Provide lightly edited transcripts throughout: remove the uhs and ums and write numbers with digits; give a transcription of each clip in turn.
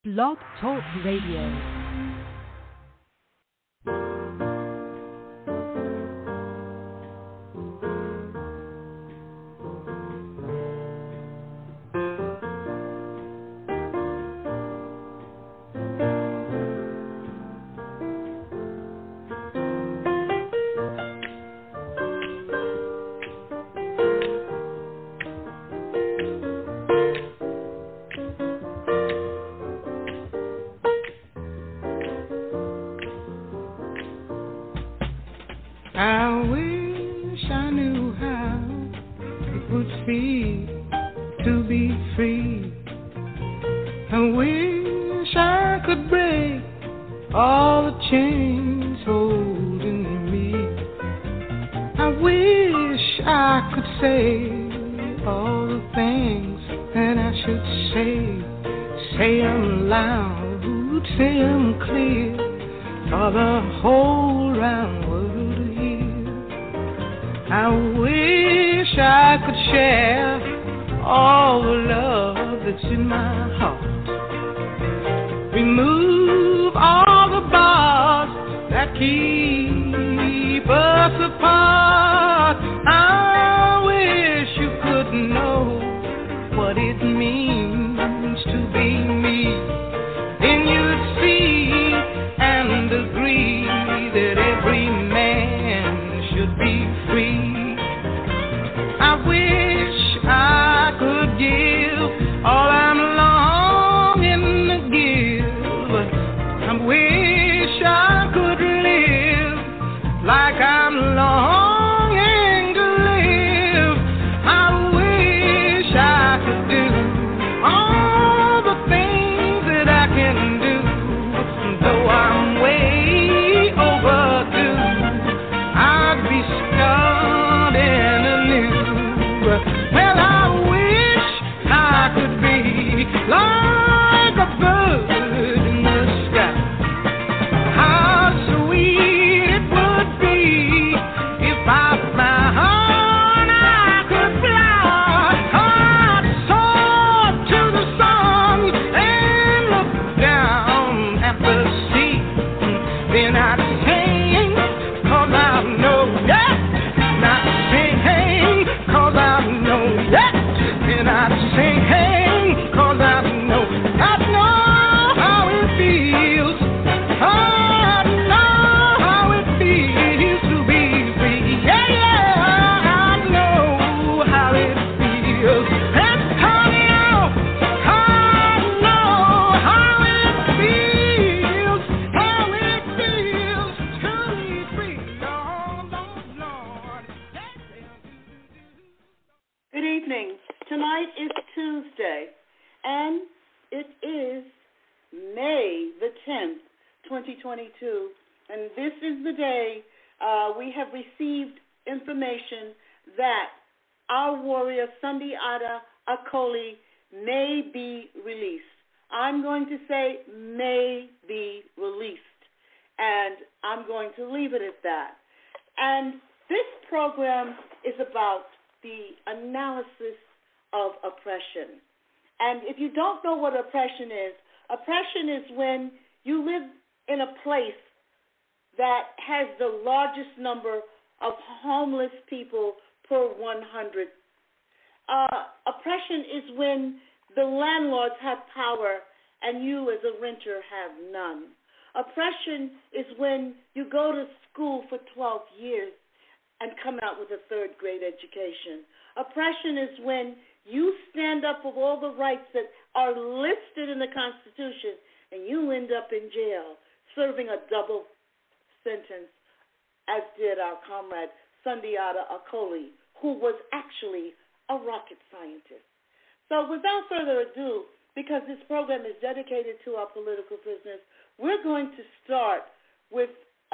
Blog Talk Radio. Oppression is when you live in a place that has the largest number of homeless people per 100. Oppression is when the landlords have power and you as a renter have none. Oppression is when you go to school for 12 years and come out with a third-grade education. Oppression is when you stand up for all the rights that are listed in the Constitution and you end up in jail serving a double sentence, as did our comrade Sundiata Acoli, who was actually a rocket scientist. So without further ado, because this program is dedicated to our political prisoners, we're going to start with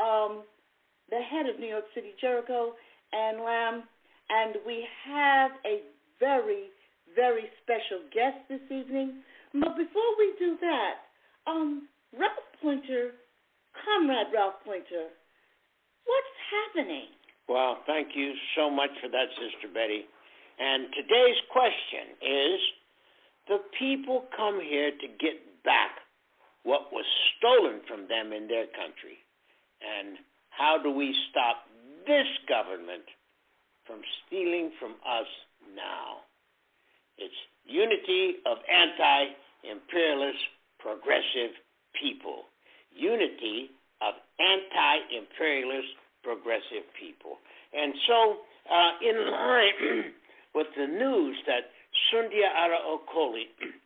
the head of New York City, Jericho, Ann Lamb, and we have a very, very special guest this evening. But before we do that, Ralph Pointer, Comrade Ralph Pointer, what's happening? Well, thank you so much for that, Sister Betty. And today's question is, the people come here to get back stolen from them in their country. And how do we stop this government from stealing from us now? It's unity of anti-imperialist progressive people. Unity of anti-imperialist progressive people. And so, in line with the news that Sundiata Acoli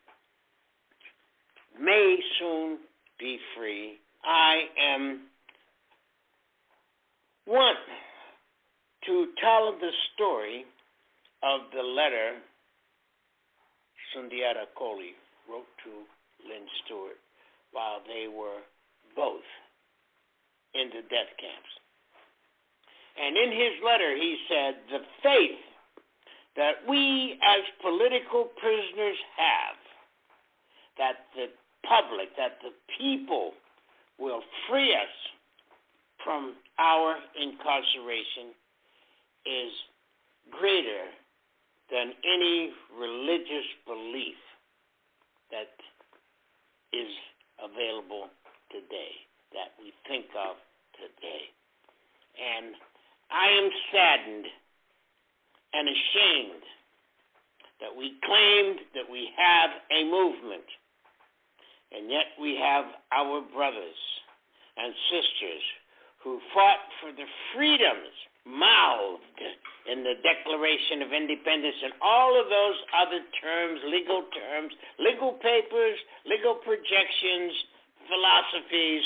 may soon be free, I am want to tell the story of the letter Sundiata Acoli wrote to Lynn Stewart while they were both in the death camps. And in his letter, he said, the faith that we as political prisoners have, that the public, that the people will free us from our incarceration is greater than any religious belief that is available today, that we think of today. And I am saddened and ashamed that we claimed that we have a movement, and yet we have our brothers and sisters who fought for the freedoms mouthed in the Declaration of Independence and all of those other terms, legal papers, legal projections, philosophies.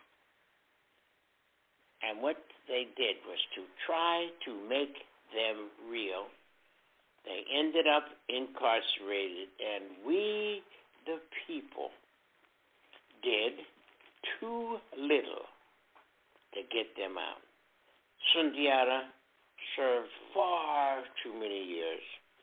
And what they did was to try to make them real. They ended up incarcerated, and we, the people, did too little to get them out. Sundiata served far too many years,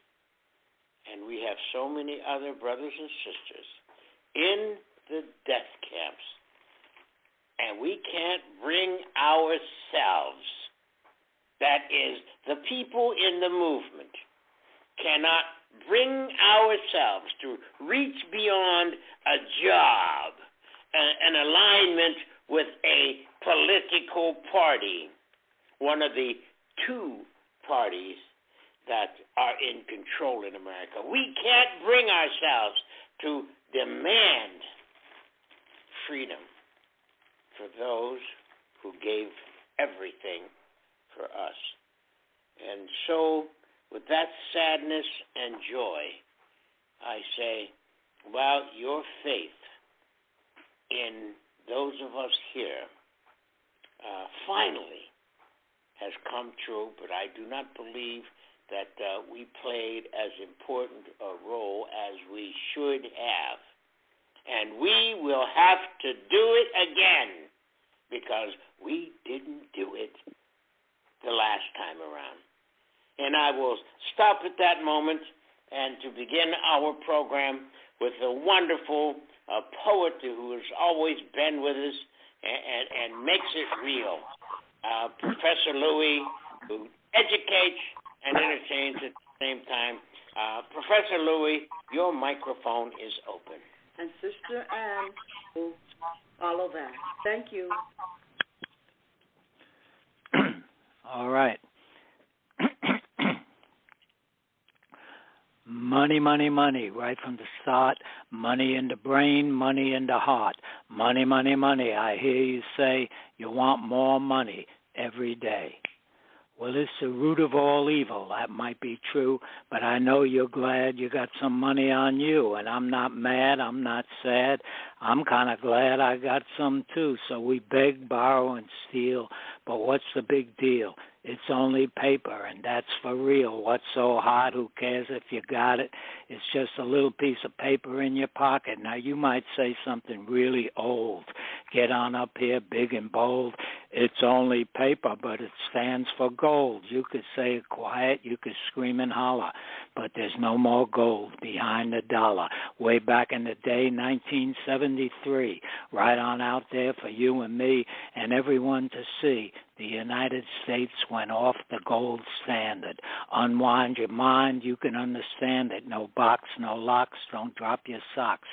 and we have so many other brothers and sisters in the death camps, and we can't bring ourselves, that is, the people in the movement, cannot bring ourselves to reach beyond a job, an alignment with a political party, one of the two parties that are in control in America. We can't bring ourselves to demand freedom for those who gave everything for us. And so, with that sadness and joy, I say, well, your faith in those of us here finally has come true, but I do not believe that we played as important a role as we should have. And we will have to do it again because we didn't do it the last time around. And I will stop at that moment and to begin our program with a wonderful poet who has always been with us and makes it real. Professor Louis, who educates and entertains at the same time. Professor Louis, your microphone is open. And Sister Ann will follow that. Thank you. All right. Money, money, money, right from the start. Money in the brain, money in the heart. Money, money, money. I hear you say you want more money every day. Well, it's the root of all evil. That might be true, but I know you're glad you got some money on you, and I'm not mad. I'm not sad. I'm kind of glad I got some, too. So we beg, borrow, and steal, but what's the big deal? It's only paper, and that's for real. What's so hard? Who cares if you got it? It's just a little piece of paper in your pocket. Now, you might say something really old. Get on up here, big and bold. It's only paper, but it stands for gold. You could say it quiet. You could scream and holler, but there's no more gold behind the dollar. Way back in the day, 1973, right on out there for you and me and everyone to see. The United States went off the gold standard. Unwind your mind, you can understand it. No box, no locks, don't drop your socks.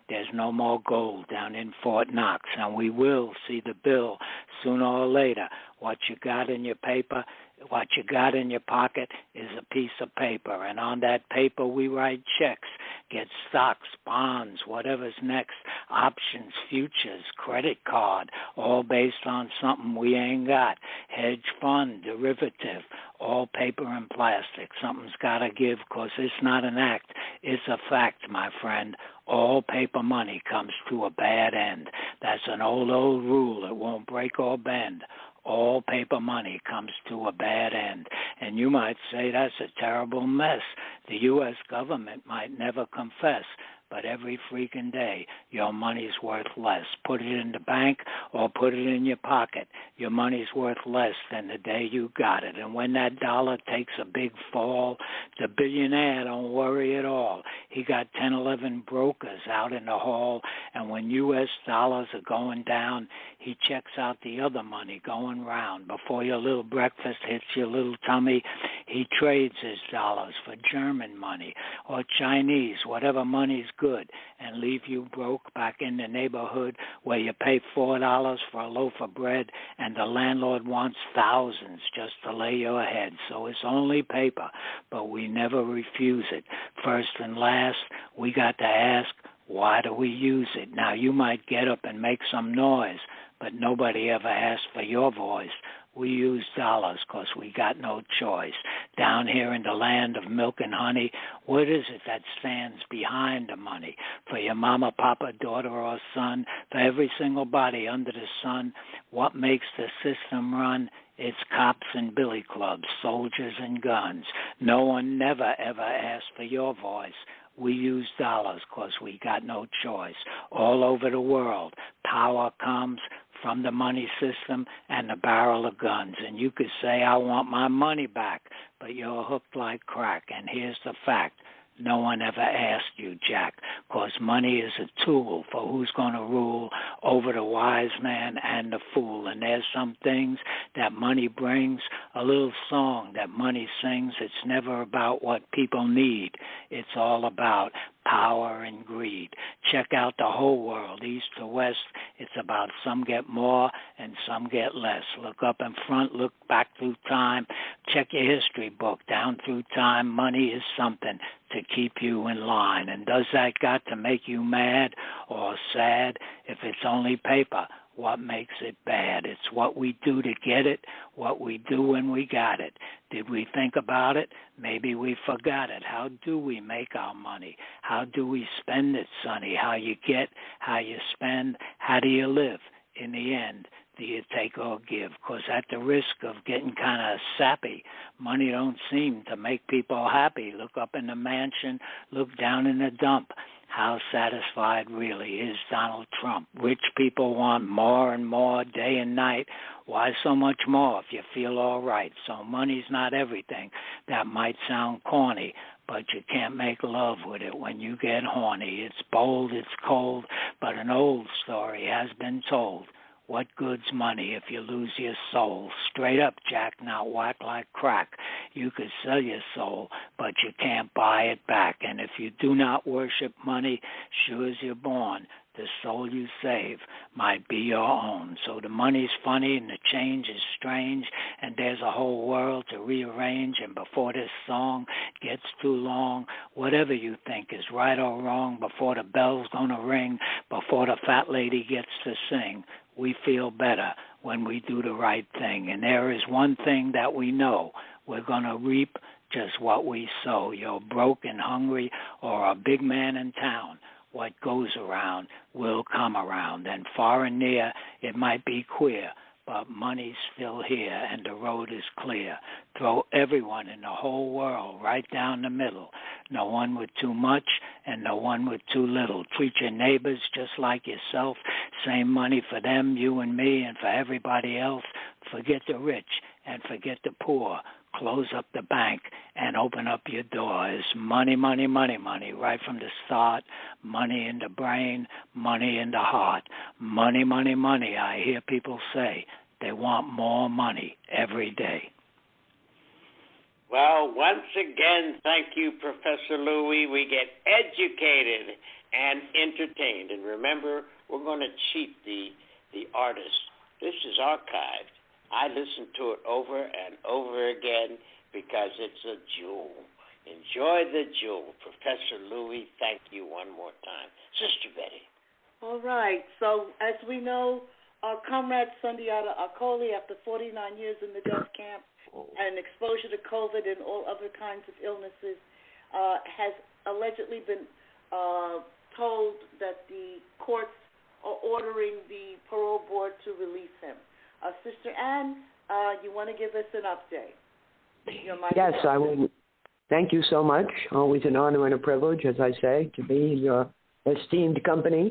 There's no more gold down in Fort Knox, and we will see the bill sooner or later. What you got in your paper, what you got in your pocket is a piece of paper, and on that paper we write checks, get stocks, bonds, whatever's next, options, futures, credit card, all based on something we ain't got, hedge fund, derivative, all paper and plastic. Something's got to give, because it's not an act, it's a fact, my friend. All paper money comes to a bad end. That's an old rule. It won't break or bend. All paper money comes to a bad end. And you might say that's a terrible mess. The U.S. government might never confess, but every freaking day your money's worth less. Put it in the bank or put it in your pocket. Your money's worth less than the day you got it. And when that dollar takes a big fall, the billionaire don't worry at all. He got 10, 11 brokers out in the hall, and when U.S. dollars are going down, he checks out the other money going round. Before your little breakfast hits your little tummy, he trades his dollars for German money or Chinese, whatever money's good, and leave you broke back in the neighborhood where you pay $4 for a loaf of bread and the landlord wants thousands just to lay your head. So it's only paper, but we never refuse it. First and last, we got to ask, why do we use it? Now, you might get up and make some noise, but nobody ever asked for your voice. We use dollars because we got no choice. Down here in the land of milk and honey, what is it that stands behind the money? For your mama, papa, daughter, or son, for every single body under the sun, what makes the system run? It's cops and billy clubs, soldiers and guns. No one never, ever asked for your voice. We use dollars because we got no choice. All over the world, power comes from the money system and the barrel of guns. And you could say, I want my money back, but you're hooked like crack. And here's the fact. No one ever asked you, Jack, because money is a tool for who's going to rule over the wise man and the fool. And there's some things that money brings, a little song that money sings. It's never about what people need. It's all about power and greed. Check out the whole world, east to west. It's about some get more and some get less. Look up in front, look back through time. Check your history book down through time. Money is something to keep you in line. And does that got to make you mad or sad? If it's only paper, what makes it bad? It's what we do to get it, what we do when we got it. Did we think about it? Maybe we forgot it. How do we make our money? How do we spend it, Sonny? How you get, how you spend, how do you live? In the end, do you take or give? Because at the risk of getting kind of sappy, money don't seem to make people happy. Look up in the mansion, look down in the dump. How satisfied really is Donald Trump? Rich people want more and more day and night. Why so much more if you feel all right? So money's not everything. That might sound corny, but you can't make love with it when you get horny. It's bold, it's cold, but an old story has been told. What good's money if you lose your soul? Straight up, Jack, not whack like crack. You could sell your soul, but you can't buy it back. And if you do not worship money, sure as you're born, the soul you save might be your own. So the money's funny and the change is strange, and there's a whole world to rearrange. And before this song gets too long, whatever you think is right or wrong, before the bell's gonna ring, before the fat lady gets to sing, we feel better when we do the right thing. And there is one thing that we know. We're going to reap just what we sow. You're broke and hungry or a big man in town. What goes around will come around. And far and near, it might be queer, but money's still here and the road is clear. Throw everyone in the whole world right down the middle. No one with too much and no one with too little. Treat your neighbors just like yourself. Same money for them, you and me, and for everybody else. Forget the rich and forget the poor. Close up the bank and open up your door. It's money, money, money, money, right from the start. Money in the brain, money in the heart. Money, money, money, I hear people say. They want more money every day. Well, once again, thank you, Professor Louis. We get educated and entertained. And remember, we're going to cheat the artist. This is archived. I listen to it over and over again because it's a jewel. Enjoy the jewel. Professor Louis, thank you one more time. Sister Betty. All right. So as we know, our comrade Sundiata Acoli, after 49 years in the death camp and exposure to COVID and all other kinds of illnesses, has allegedly been told that the courts are ordering the parole board to release him. Sister Ann, you want to give us an update? Yes, I will. Thank you so much. Always an honor and a privilege, as I say, to be in your esteemed company.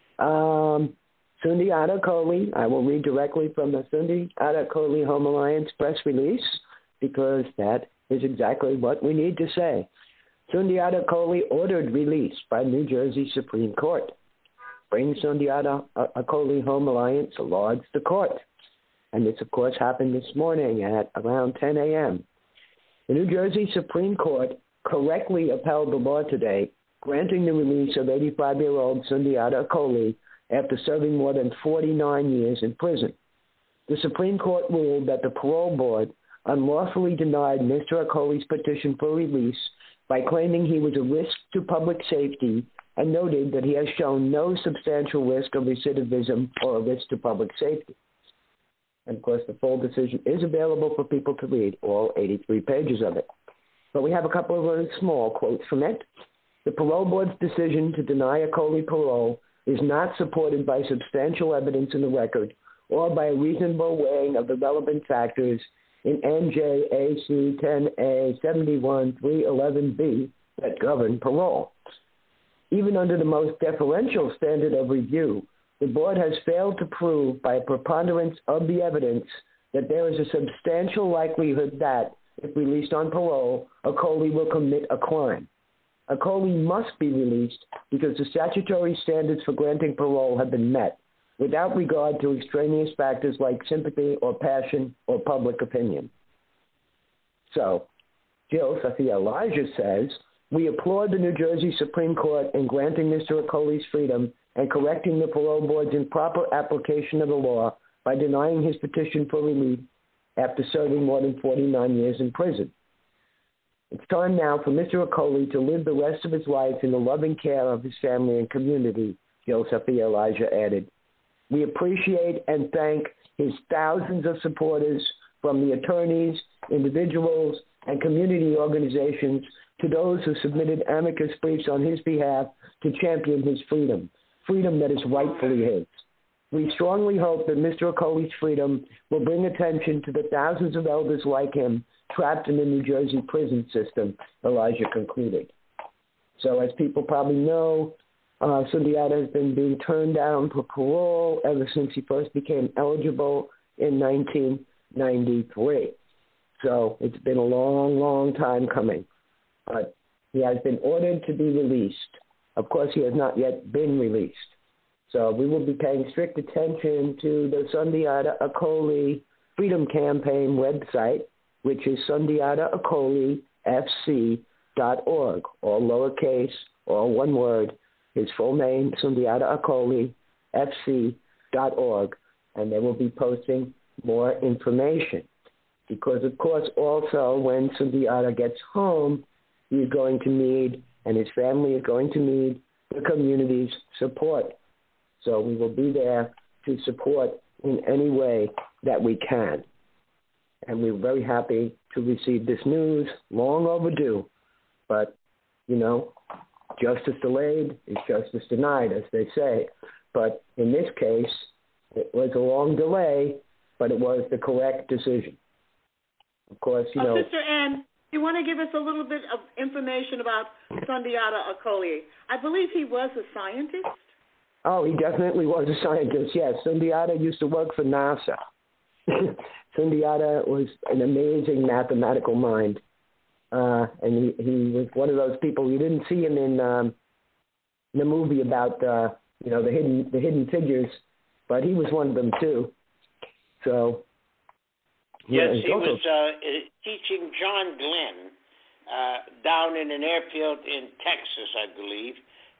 Sundiata Acoli, I will read directly from the Sundiata Acoli Home Alliance press release because that is exactly what we need to say. Sundiata Acoli ordered release by New Jersey Supreme Court. Bring Sundiata Acoli Home Alliance logs to court. And this, of course, happened this morning at around 10 a.m. The New Jersey Supreme Court correctly upheld the law today, granting the release of 85-year-old Sundiata Acoli after serving more than 49 years in prison. The Supreme Court ruled that the parole board unlawfully denied Mr. Acoli's petition for release by claiming he was a risk to public safety and noted that he has shown no substantial risk of recidivism or a risk to public safety. And, of course, the full decision is available for people to read, all 83 pages of it. But we have a couple of very small quotes from it. The parole board's decision to deny Acoli parole is not supported by substantial evidence in the record or by a reasonable weighing of the relevant factors in NJAC 10A 71-311B that govern parole. Even under the most deferential standard of review, the board has failed to prove by a preponderance of the evidence that there is a substantial likelihood that, if released on parole, Acoli will commit a crime. Acoli must be released because the statutory standards for granting parole have been met, without regard to extraneous factors like sympathy or passion or public opinion. So, Jill Sophia Elijah says, we applaud the New Jersey Supreme Court in granting Mr. Acoli's freedom and correcting the parole board's improper application of the law by denying his petition for relief after serving more than 49 years in prison. It's time now for Mr. Acoli to live the rest of his life in the loving care of his family and community, Jill Sophia Elijah added. We appreciate and thank his thousands of supporters, from the attorneys, individuals, and community organizations to those who submitted amicus briefs on his behalf to champion his freedom that is rightfully his. We strongly hope that Mr. Acoli's freedom will bring attention to the thousands of elders like him trapped in the New Jersey prison system, Elijah concluded. So as people probably know, Sundiata has been being turned down for parole ever since he first became eligible in 1993. So it's been a long, long time coming. But he has been ordered to be released. Of course, he has not yet been released. So we will be paying strict attention to the Sundiata Acoli Freedom Campaign website, which is sundiataacoli.fc.org, all lowercase, all one word. His full name, Sundiata Acoli, fc.org, and they will be posting more information. Because, of course, also when Sundiata gets home, he is going to need, and his family is going to need, the community's support. So we will be there to support in any way that we can. And we're very happy to receive this news, long overdue. But, you know, justice delayed is justice denied, as they say. But in this case, it was a long delay, but it was the correct decision. Of course, you know. Sister Ann, you want to give us a little bit of information about Sundiata Acoli? I believe he was a scientist. Oh, he definitely was a scientist, yes. Sundiata used to work for NASA. Sundiata was an amazing mathematical mind. And he was one of those people. You didn't see him in the movie about the hidden figures, but he was one of them too. So yes, he was teaching John Glenn down in an airfield in Texas, I believe,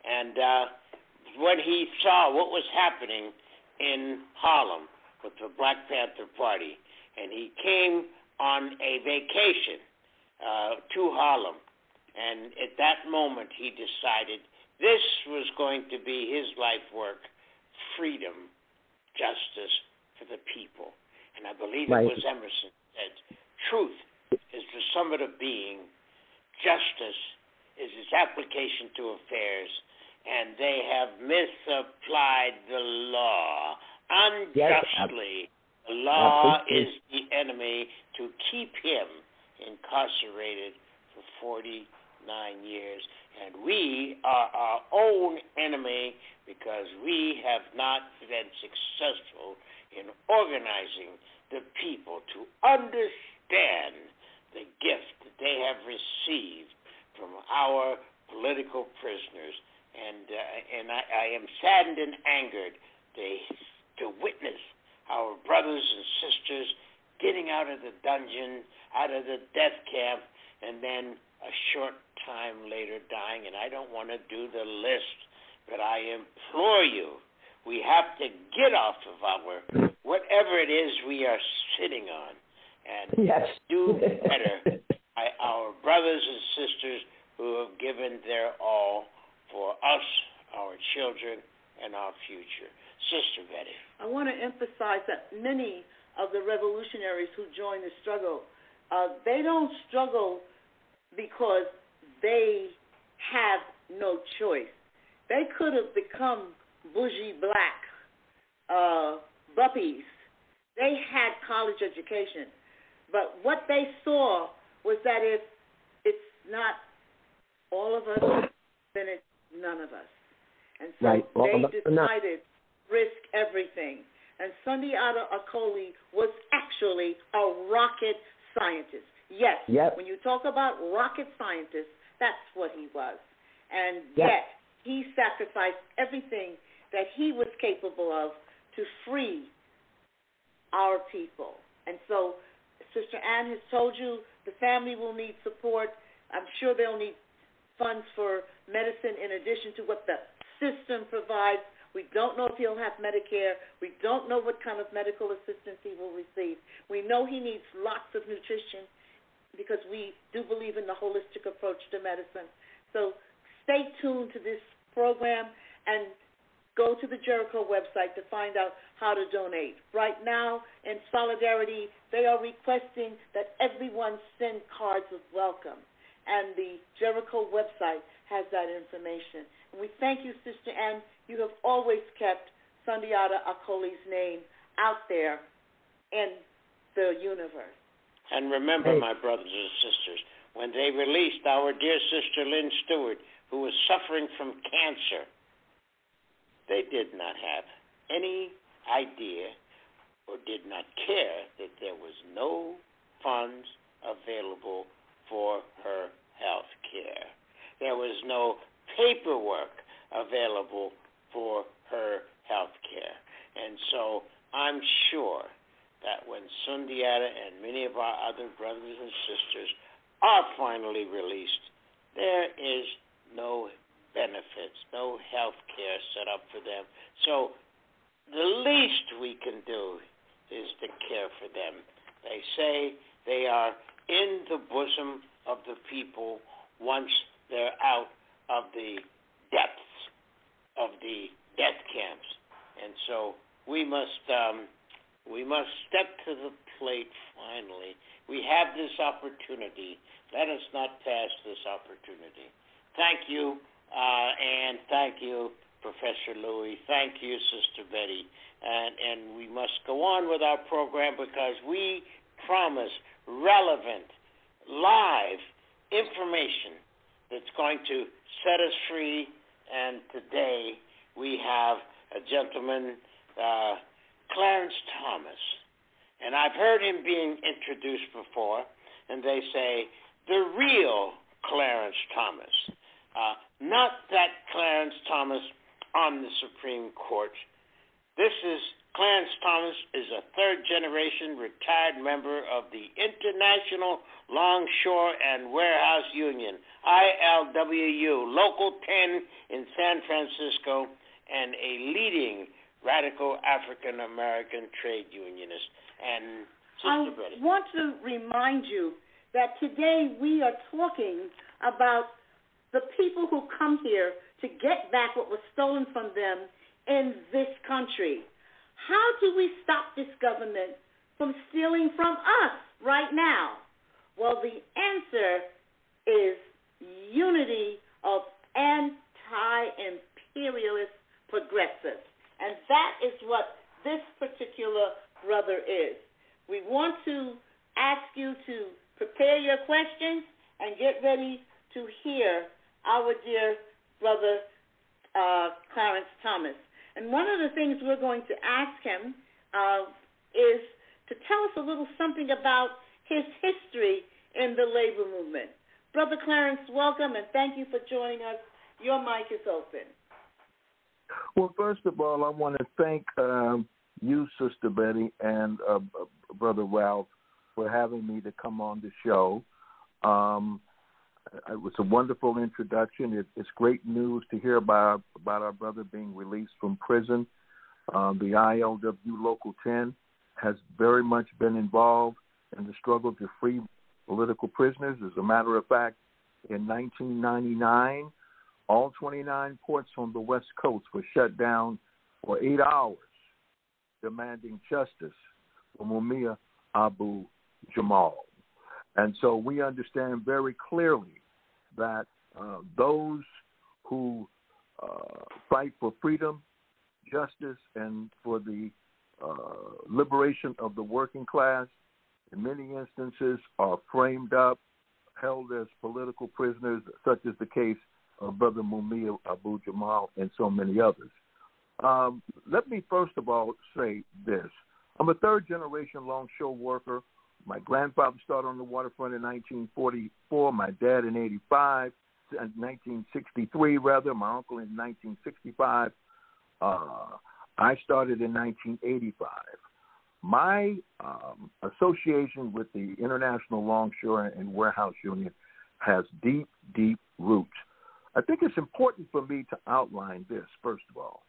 And when he saw what was happening in Harlem with the Black Panther Party, and he came on a vacation to Harlem, and at that moment he decided this was going to be his life work: freedom, justice for the people. And I believe it was Emerson said, truth is the summit of being, justice is its application to affairs, and they have misapplied the law unjustly. The law is the enemy to keep him incarcerated for 49 years. And we are our own enemy because we have not been successful in organizing the people to understand the gift that they have received from our political prisoners. And I am saddened and angered to witness our brothers and sisters getting out of the dungeon, out of the death camp, and then a short time later dying. And I don't want to do the list, but I implore you, we have to get off of our whatever it is we are sitting on and do better by our brothers and sisters who have given their all for us, our children, and our future. Sister Betty. I want to emphasize that many of the revolutionaries who joined the struggle, they don't struggle because they have no choice. They could have become bougie black buppies. They had college education. But what they saw was that if it's not all of us, then it's none of us. And so they decided to risk everything. And Sundiata Acoli was actually a rocket scientist. Yes, when you talk about rocket scientist, that's what he was. And yet he sacrificed everything that he was capable of to free our people. And so Sister Ann has told you the family will need support. I'm sure they'll need funds for medicine in addition to what the system provides. We don't know if he'll have Medicare. We don't know what kind of medical assistance he will receive. We know he needs lots of nutrition because we do believe in the holistic approach to medicine. So stay tuned to this program and go to the Jericho website to find out how to donate. Right now, in solidarity, they are requesting that everyone send cards of welcome. And the Jericho website has that information. And we thank you, Sister Ann. You have always kept Sundiata Acoli's name out there in the universe. And remember, my brothers and sisters, when they released our dear Sister Lynn Stewart, who was suffering from cancer, they did not have any idea or did not care that there was no funds available for her health care. There was no paperwork available for her health care. And so I'm sure that when Sundiata and many of our other brothers and sisters are finally released, there is no benefits, no health care set up for them. So the least we can do is to care for them. They say they are in the bosom of the people once they're out of the depths of the death camps. And so we must step to the plate finally. We have this opportunity. Let us not pass this opportunity. Thank you, and thank you, Professor Louis. Thank you, Sister Betty. And we must go on with our program because we promise relevant, live information that's going to set us free. And today we have a gentleman, Clarence Thomas. And I've heard him being introduced before, and they say, the real Clarence Thomas. Not that Clarence Thomas on the Supreme Court. This is Clarence Thomas is a third-generation retired member of the International Longshore and Warehouse Union, ILWU, Local 10 in San Francisco, and a leading radical African-American trade unionist. And Sister Betty, I want to remind you that today we are talking about the people who come here to get back what was stolen from them in this country. How do we stop this government from stealing from us right now? Well, the answer is unity of anti-imperialist progressives. And that is what this particular brother is. We want to ask you to prepare your questions and get ready to hear our dear brother Clarence Thomas. And one of the things we're going to ask him is to tell us a little something about his history in the labor movement. Brother Clarence, welcome, and thank you for joining us. Your mic is open. Well, first of all, I want to thank you, Sister Betty, and Brother Ralph for having me to come on the show. It was a wonderful introduction. It's great news to hear about our brother being released from prison. The ILW Local 10 has very much been involved in the struggle to free political prisoners. As a matter of fact, in 1999, all 29 ports on the West Coast were shut down for 8 hours, demanding justice for Mumia Abu Jamal. And so we understand very clearly that those who fight for freedom, justice, and for the liberation of the working class, in many instances are framed up, held as political prisoners, such as the case of Brother Mumia Abu Jamal and so many others. Let me first of all say this. I'm a third-generation longshore worker. My grandfather started on the waterfront in 1944, my dad in 1963 rather, my uncle in 1965. I started in 1985. My association with the International Longshore and Warehouse Union has deep, deep roots. I think it's important for me to outline this, first of all.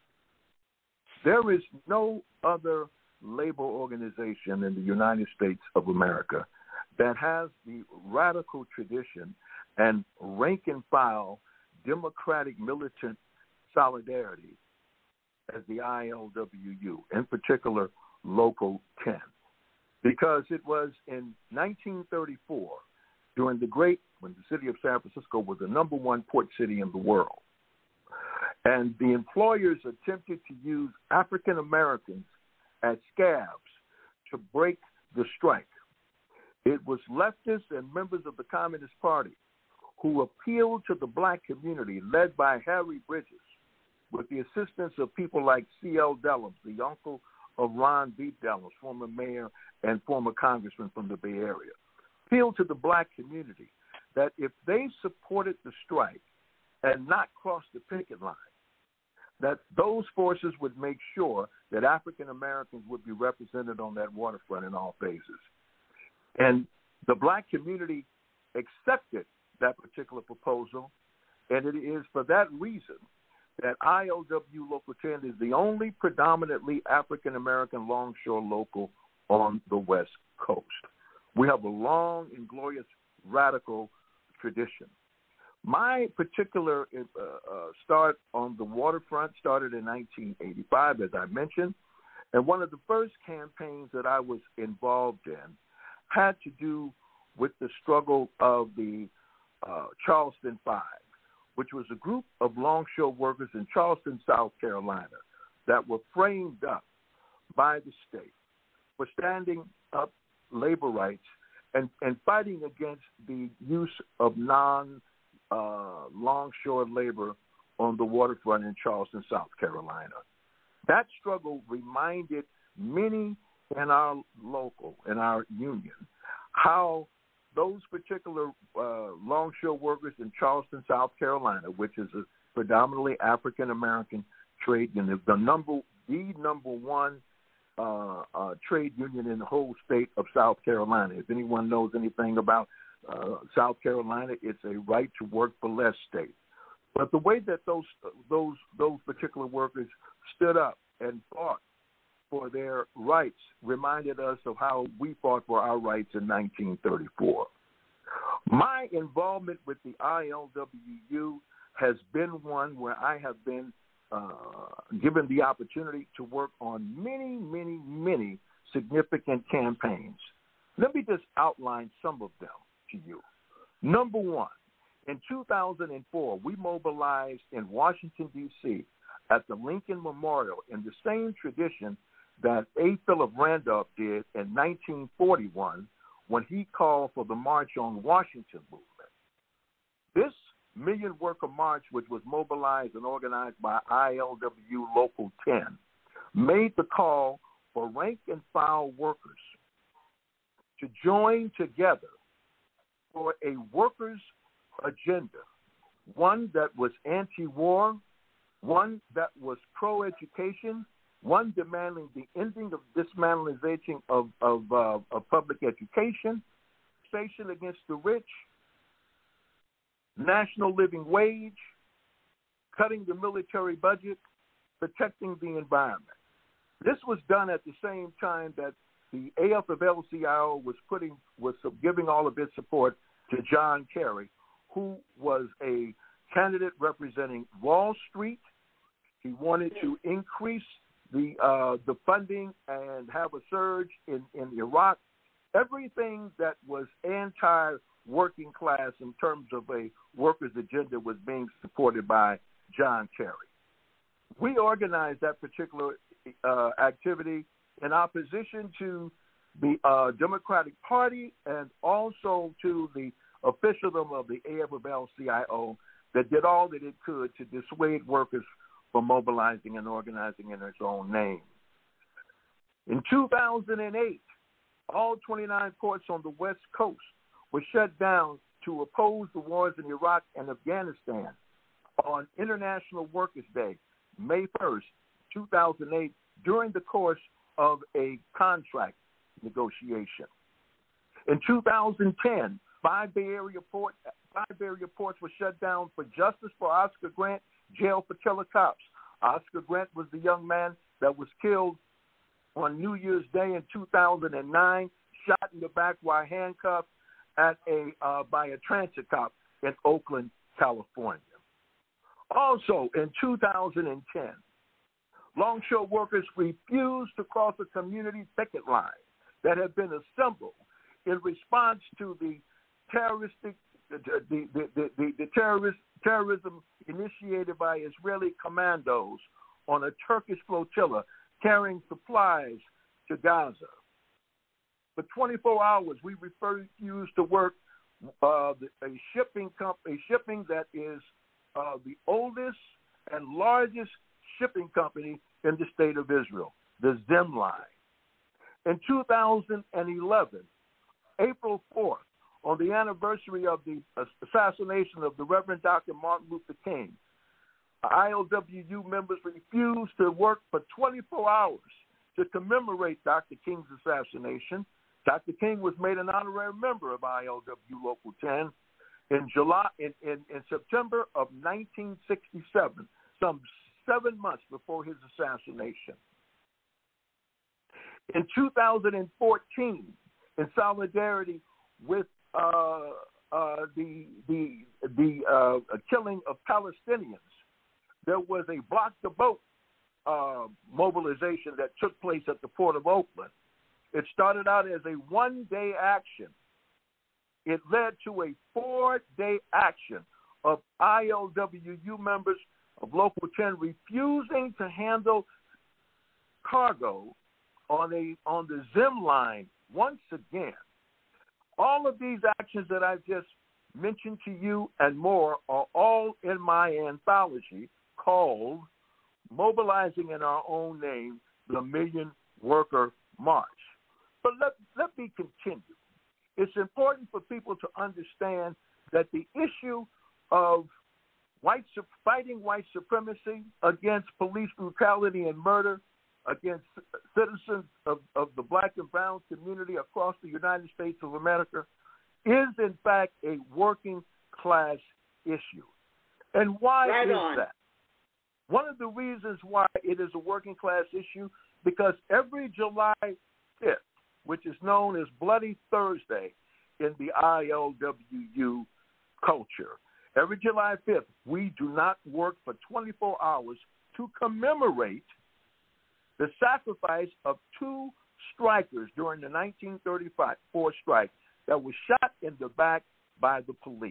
There is no other labor organization in the United States of America that has the radical tradition and rank-and-file democratic militant solidarity as the ILWU, in particular Local 10. Because it was in 1934, when the city of San Francisco was the number one port city in the world, and the employers attempted to use African Americans as scabs to break the strike. It was leftists and members of the Communist Party who appealed to the black community, led by Harry Bridges, with the assistance of people like C.L. Dellums, the uncle of Ron B. Dellums, former mayor and former congressman from the Bay Area, appealed to the black community that if they supported the strike and not crossed the picket line, that those forces would make sure that African Americans would be represented on that waterfront in all phases. And the black community accepted that particular proposal, and it is for that reason that ILW Local 10 is the only predominantly African American longshore local on the West Coast. We have a long and glorious radical tradition. My particular start on the waterfront started in 1985, as I mentioned, and one of the first campaigns that I was involved in had to do with the struggle of the Charleston Five, which was a group of longshore workers in Charleston, South Carolina, that were framed up by the state for standing up labor rights and fighting against the use of longshore labor on the waterfront in Charleston, South Carolina. That struggle reminded many in our union, how those particular longshore workers in Charleston, South Carolina, which is a predominantly African-American trade union, the number the number one trade union in the whole state of South Carolina. If anyone knows anything about South Carolina, it's a right to work for less state. But the way that those particular workers stood up and fought for their rights reminded us of how we fought for our rights in 1934. My involvement with the ILWU has been one where I have been given the opportunity to work on many, many, many significant campaigns. Let me just outline some of them to you. Number one, in 2004, we mobilized in Washington, D.C. at the Lincoln Memorial in the same tradition that A. Philip Randolph did in 1941 when he called for the March on Washington movement. This Million Worker March, which was mobilized and organized by ILWU Local 10, made the call for rank and file workers to join together for a workers' agenda, one that was anti-war, one that was pro-education, one demanding the ending of dismantling of public education, taxation against the rich, national living wage, cutting the military budget, protecting the environment. This was done at the same time that the AFL-CIO was giving all of its support to John Kerry, who was a candidate representing Wall Street. He wanted to increase the funding and have a surge in Iraq. Everything that was anti-working class in terms of a workers' agenda was being supported by John Kerry. We organized that particular activity in opposition to the Democratic Party and also to the officialdom of the AFL-CIO that did all that it could to dissuade workers from mobilizing and organizing in its own name. In 2008, all 29 courts on the West Coast were shut down to oppose the wars in Iraq and Afghanistan on International Workers' Day, May 1st, 2008, during the course of a contract negotiation. In 2010, five Bay Area ports were shut down for justice for Oscar Grant, jail for killer cops. Oscar Grant was the young man that was killed on New Year's Day in 2009, shot in the back while handcuffed by a transit cop in Oakland, California. Also, in 2010, longshore workers refused to cross a community picket line that had been assembled in response to the terrorism initiated by Israeli commandos on a Turkish flotilla carrying supplies to Gaza. For 24 hours, we refused to work a shipping that is the oldest and largest shipping company in the state of Israel, the Zim Line. In 2011, April 4th, on the anniversary of the assassination of the Reverend Dr. Martin Luther King, ILWU members refused to work for 24 hours to commemorate Dr. King's assassination. Dr. King was made an honorary member of ILWU Local 10 in September of 1967, some 7 months before his assassination. In 2014, in solidarity with the killing of Palestinians, there was a Block the Boat mobilization that took place at the Port of Oakland. It started out as a one-day action. It led to a 4-day action of ILWU members of Local 10 refusing to handle cargo on the Zim Line once again. All of these actions that I've just mentioned to you and more are all in my anthology called Mobilizing in Our Own Name, the Million Worker March. But let me continue. It's important for people to understand that the issue of fighting white supremacy against police brutality and murder against citizens of the black and brown community across the United States of America is, in fact, a working class issue. And why is that? One of the reasons why it is a working class issue, because every July 5th, which is known as Bloody Thursday in the ILWU culture, every July 5th, we do not work for 24 hours to commemorate the sacrifice of two strikers during the 1934 strike that was shot in the back by the police.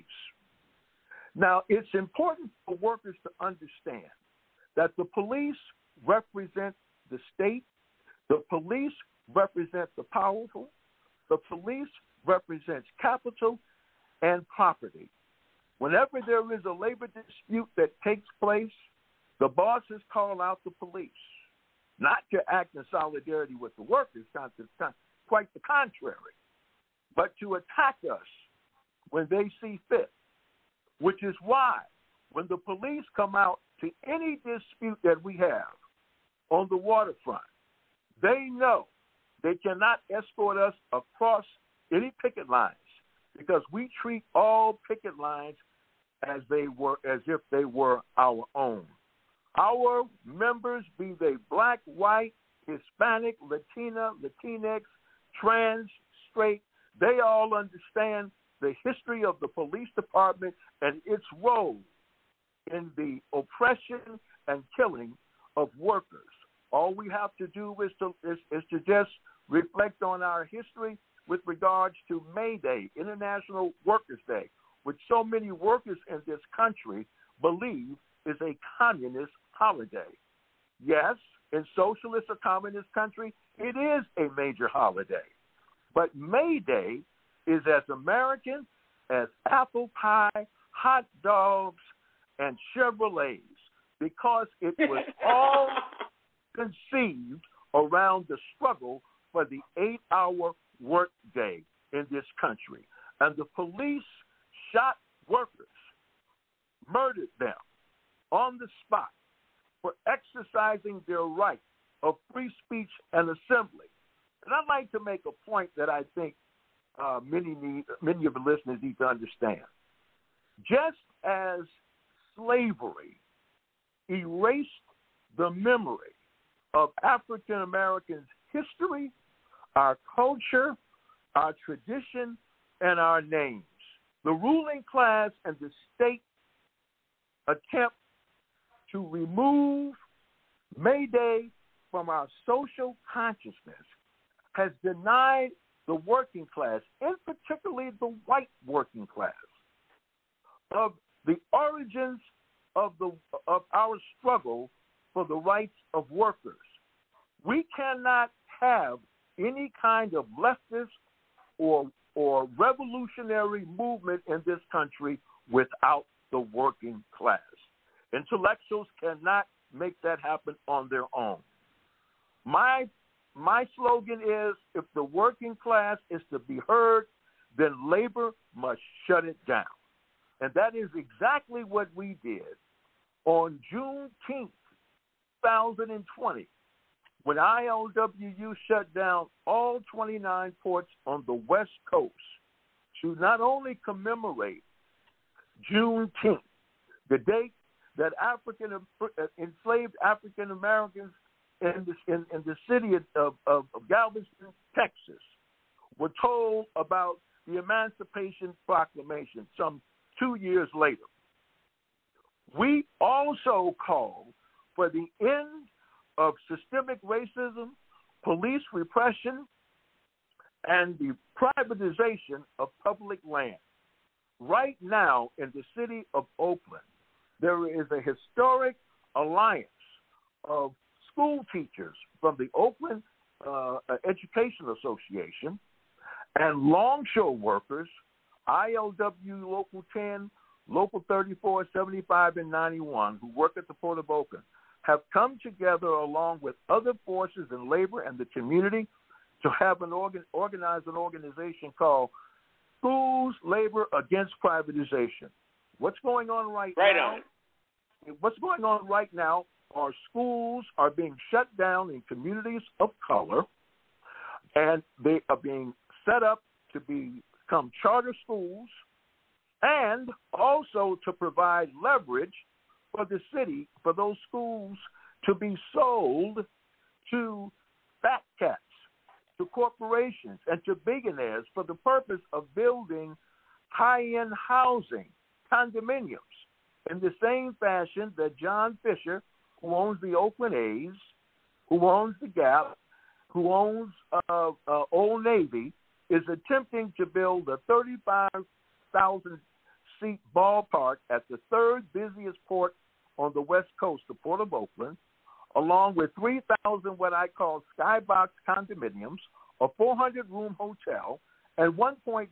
Now, it's important for workers to understand that the police represent the state, the police represent the powerful, the police represents capital and property. Whenever there is a labor dispute that takes place, the bosses call out the police, not to act in solidarity with the workers, quite the contrary, but to attack us when they see fit, which is why when the police come out to any dispute that we have on the waterfront, they know they cannot escort us across any picket lines because we treat all picket lines as if they were our own. Our members, be they black, white, Hispanic, Latina, Latinx, trans, straight, they all understand the history of the police department and its role in the oppression and killing of workers. All we have to do is to just reflect on our history with regards to May Day, International Workers' Day, which so many workers in this country believe is a communist holiday. Yes, in socialist or communist country, it is a major holiday. But May Day is as American as apple pie, hot dogs, and Chevrolets, because it was all conceived around the struggle for the 8-hour work day in this country. And the police shot workers, murdered them on the spot for exercising their right of free speech and assembly. And I'd like to make a point that I think many of the listeners need to understand. Just as slavery erased the memory of African Americans' history, our culture, our tradition, and our names, the ruling class and the state attempt to remove May Day from our social consciousness has denied the working class, and particularly the white working class, of the origins of our struggle for the rights of workers. We cannot have any kind of leftist or revolutionary movement in this country without the working class. Intellectuals cannot make that happen on their own. My slogan is, if the working class is to be heard, then labor must shut it down. And that is exactly what we did on Juneteenth, 2020, when ILWU shut down all 29 ports on the West Coast to not only commemorate Juneteenth, the date that enslaved African Americans in the city of Galveston, Texas, were told about the Emancipation Proclamation some 2 years later. We also called for the end of systemic racism, police repression, and the privatization of public land. Right now in the city of Oakland, there is a historic alliance of school teachers from the Oakland Education Association and longshore workers, ILW Local 10, Local 34, 75, and 91, who work at the Port of Oakland, have come together along with other forces in labor and the community to have organize an organization called Schools Labor Against Privatization. What's going on right now? What's going on right now our schools are being shut down in communities of color, and they are being set up to become charter schools and also to provide leverage for the city, for those schools to be sold to fat cats, to corporations, and to billionaires for the purpose of building high-end housing, condominiums, in the same fashion that John Fisher, who owns the Oakland A's, who owns the Gap, who owns Old Navy, is attempting to build a 35,000-seat ballpark at the third busiest port on the West Coast, the Port of Oakland, along with 3,000 what I call skybox condominiums, a 400-room hotel, and 1.9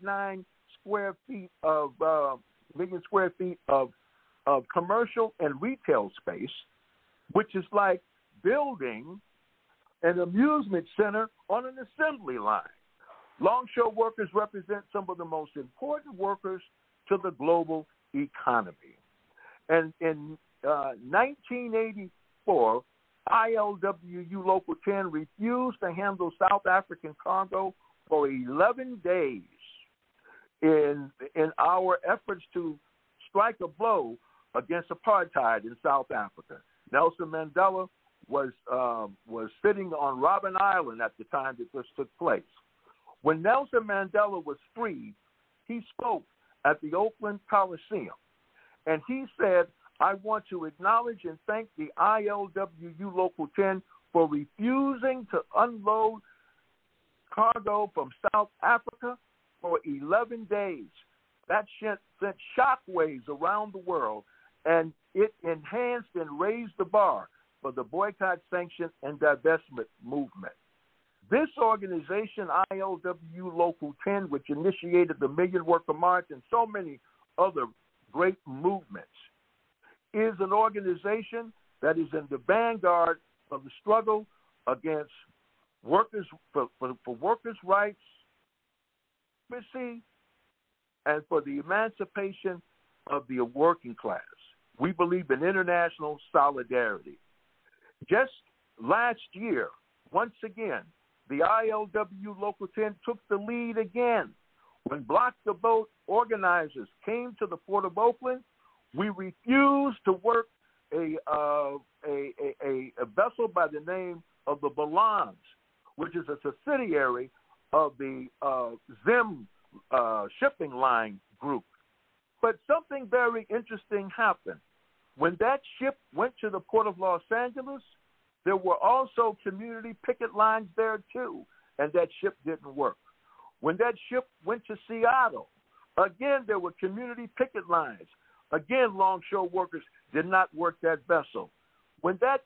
million square feet of commercial and retail space, which is like building an amusement center on an assembly line. Longshore workers represent some of the most important workers to the global economy. And in 1984, ILWU Local 10 refused to handle South African cargo for 11 days in our efforts to strike a blow against apartheid in South Africa. Nelson Mandela was sitting on Robben Island at the time that this took place. When Nelson Mandela was freed, he spoke at the Oakland Coliseum, and he said, "I want to acknowledge and thank the ILWU Local 10 for refusing to unload cargo from South Africa for 11 days. That sent shockwaves around the world, and it enhanced and raised the bar for the boycott, sanction, and divestment movement." This organization, ILWU Local 10, which initiated the Million Worker March and so many other great movements, is an organization that is in the vanguard of the struggle against workers for workers' rights, and for the emancipation of the working class. We believe in international solidarity. Just last year, once again, the ILWU Local 10 took the lead again. When Block the Boat organizers came to the Port of Oakland, we refused to work a vessel by the name of the Ballons, which is a subsidiary of the Zim shipping line group. But something very interesting happened. When that ship went to the Port of Los Angeles, there were also community picket lines there too, and that ship didn't work. When that ship went to Seattle, again, there were community picket lines. Again, longshore workers did not work that vessel. When that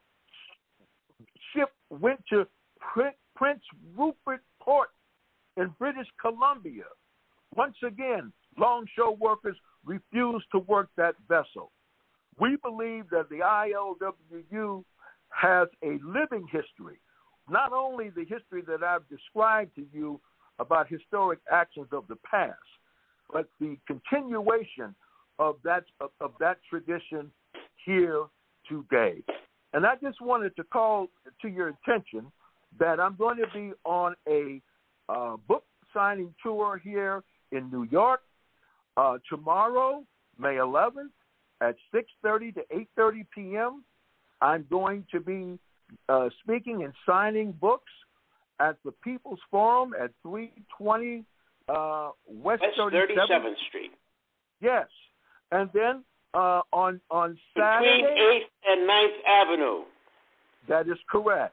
ship went to Prince Rupert Port in British Columbia, once again, longshore workers refused to work that vessel. We believe that the ILWU has a living history, not only the history that I've described to you about historic actions of the past, but the continuation of that tradition here today. And I just wanted to call to your attention that I'm going to be on a book signing tour here in New York tomorrow, May 11th, at 6:30 to 8:30 p.m. I'm going to be speaking and signing books at the People's Forum at 320 West 37th Street. Yes. And then on Saturday... Between 8th and 9th Avenue. That is correct.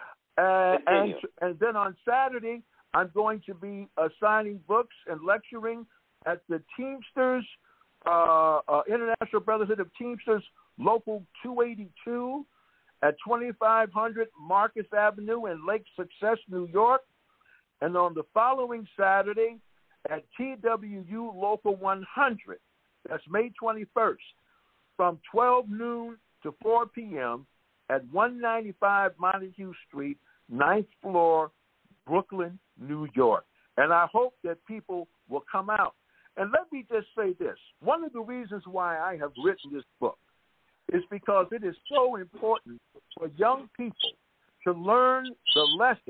And then on Saturday, I'm going to be signing books and lecturing at the Teamsters, International Brotherhood of Teamsters, Local 282 at 2500 Marcus Avenue in Lake Success, New York. And on the following Saturday at TWU Local 100, that's May 21st, from 12 noon to 4 p.m. at 195 Montague Street, 9th floor, Brooklyn, New York. And I hope that people will come out. And let me just say this. One of the reasons why I have written this book is because it is so important for young people to learn the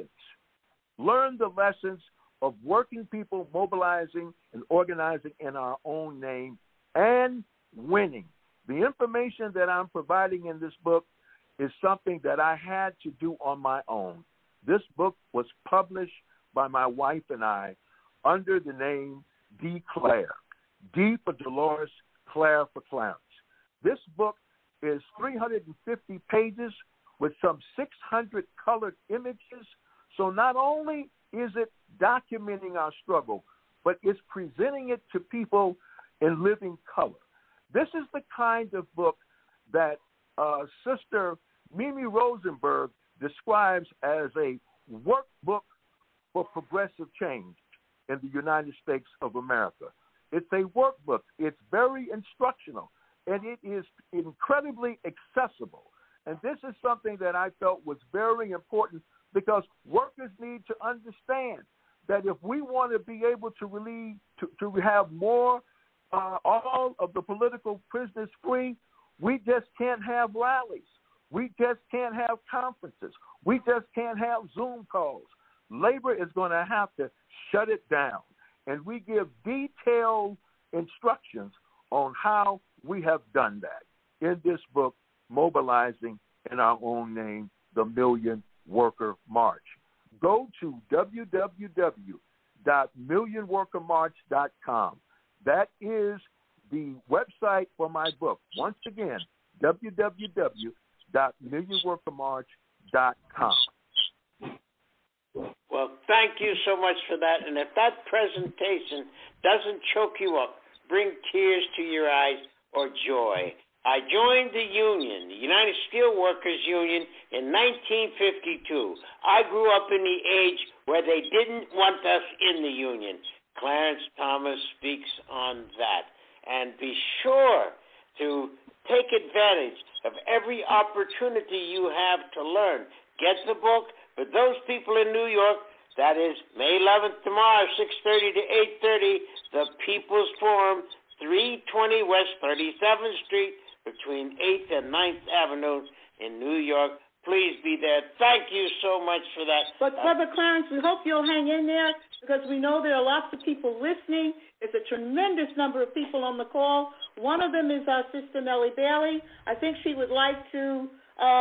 lessons of working people mobilizing and organizing in our own name and winning. The information that I'm providing in this book is something that I had to do on my own. This book was published by my wife and I under the name D. for Dolores, Claire for Clarence. This book is 350 pages with some 600 colored images. So not only is it documenting our struggle, but it's presenting it to people in living color. This is the kind of book that Sister Mimi Rosenberg describes as a workbook for progressive change in the United States of America. It's a workbook. It's very instructional, and it is incredibly accessible. And this is something that I felt was very important because workers need to understand that if we want to be able to have more, all of the political prisoners free, we just can't have rallies. We just can't have conferences. We just can't have Zoom calls. Labor is going to have to shut it down. And we give detailed instructions on how we have done that in this book, Mobilizing in Our Own Name, The Million Worker March. Go to www.millionworkermarch.com. That is the website for my book. Once again, www.millionworkermarch.com. Well, thank you so much for that. And if that presentation doesn't choke you up, bring tears to your eyes or joy, I joined the union, the United Steelworkers Union, in 1952. I grew up in the age where they didn't want us in the union. Clarence Thomas speaks on that. And be sure to take advantage of every opportunity you have to learn. Get the book. For those people in New York, that is May 11th tomorrow, 6:30 to 8:30, the People's Forum, 320 West 37th Street, between 8th and 9th Avenue in New York. Please be there. Thank you so much for that. But, Brother Clarence, we hope you'll hang in there because we know there are lots of people listening. There's a tremendous number of people on the call. One of them is our Sister Nellie Bailey. I think she would like to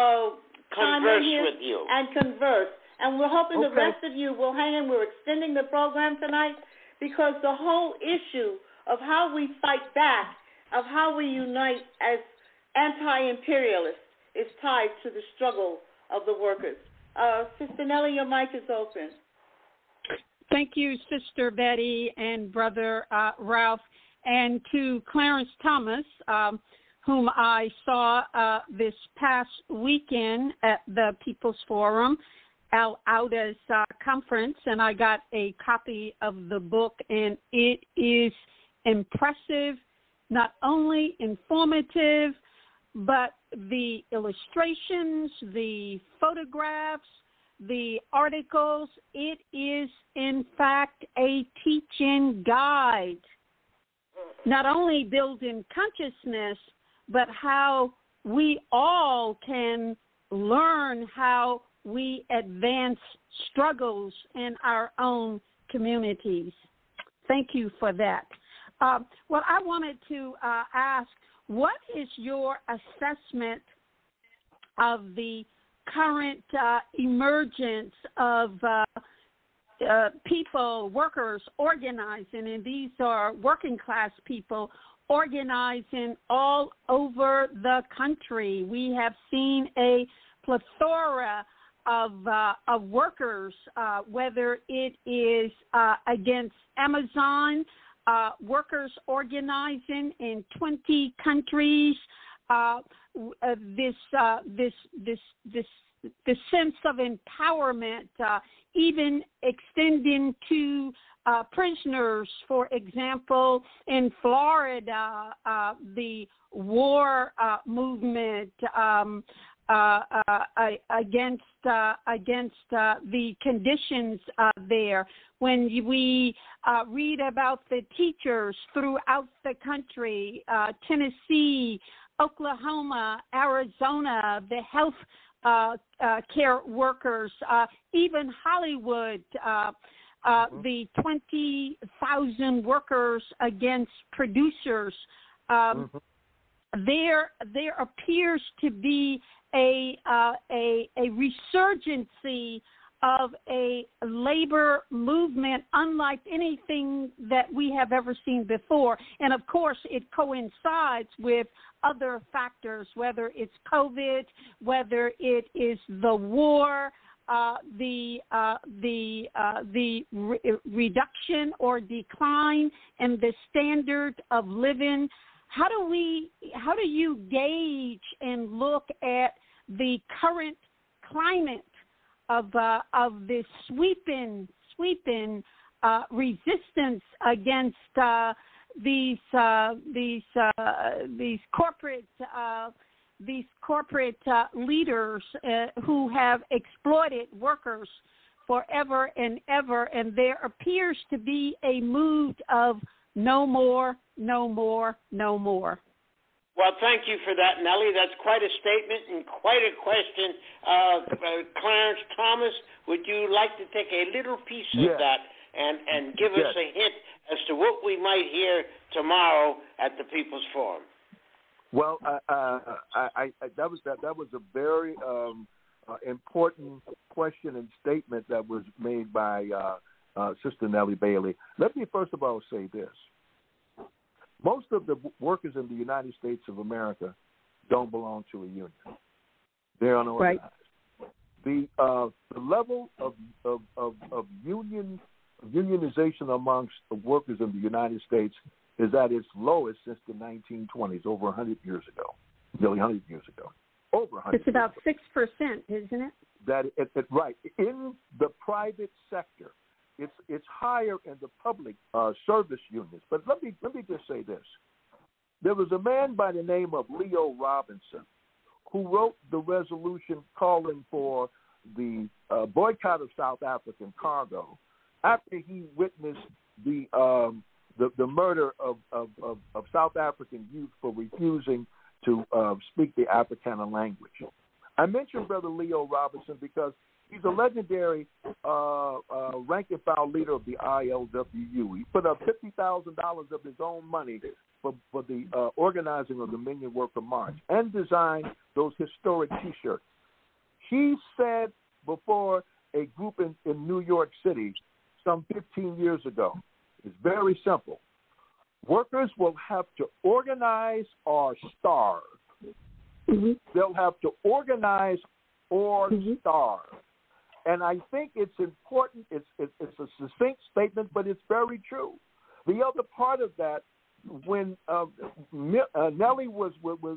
converse with you. And converse. And we're hoping the rest of you will hang in. We're extending the program tonight because the whole issue of how we fight back, of how we unite as anti-imperialists, is tied to the struggle of the workers. Sister Nellie, your mic is open. Thank you, Sister Betty and Brother Ralph, and to Clarence Thomas, whom I saw this past weekend at the People's Forum, Al Auda's conference, and I got a copy of the book, and it is impressive, not only informative, but the illustrations, the photographs, the articles, it is in fact a teaching guide, not only building consciousness, but how we all can learn how we advance struggles in our own communities. Thank you for that. Well, I wanted to ask, what is your assessment of the current emergence of people, workers organizing, and these are working class people organizing all over the country? We have seen a plethora of workers, whether it is against Amazon, workers organizing in 20 countries, this sense of empowerment, even extending to prisoners. For example, in Florida, the war movement against the conditions there. When we read about the teachers throughout the country, Tennessee, Oklahoma, Arizona, the health care workers, even Hollywood, the 20,000 workers against producers. There appears to be a resurgency of a labor movement unlike anything that we have ever seen before. And, of course, it coincides with other factors, whether it's COVID, whether it is the war, the reduction or decline in the standard of living. How do you gauge and look at the current climate of this sweeping resistance against these corporate leaders who have exploited workers forever and ever, and there appears to be a mood of no more, no more, no more. Well, thank you for that, Nellie. That's quite a statement and quite a question. Clarence Thomas, would you like to take a little piece of that and give us a hint as to what we might hear tomorrow at the People's Forum? Well, that was a very important question and statement that was made by Sister Nellie Bailey. Let me first of all say this. Most of the workers in the United States of America don't belong to a union. They're unorganized. Right. The level of unionization amongst the workers in the United States is at its lowest since the 1920s, over 100 years ago, nearly 100 years ago. Over 100 It's about 6%, isn't it? Right. In the private sector, it's higher in the public service unions. But let me just say this. There was a man by the name of Leo Robinson who wrote the resolution calling for the boycott of South African cargo after he witnessed the murder of South African youth for refusing to speak the Afrikaner language. I mentioned Brother Leo Robinson because he's a legendary rank-and-file leader of the ILWU. He put up $50,000 of his own money for the organizing of the Million Worker March and designed those historic T-shirts. He said before a group in New York City some 15 years ago, it's very simple. Workers will have to organize or starve. Mm-hmm. They'll have to organize or starve. And I think it's important. It's a succinct statement, but it's very true. The other part of that, when Nellie was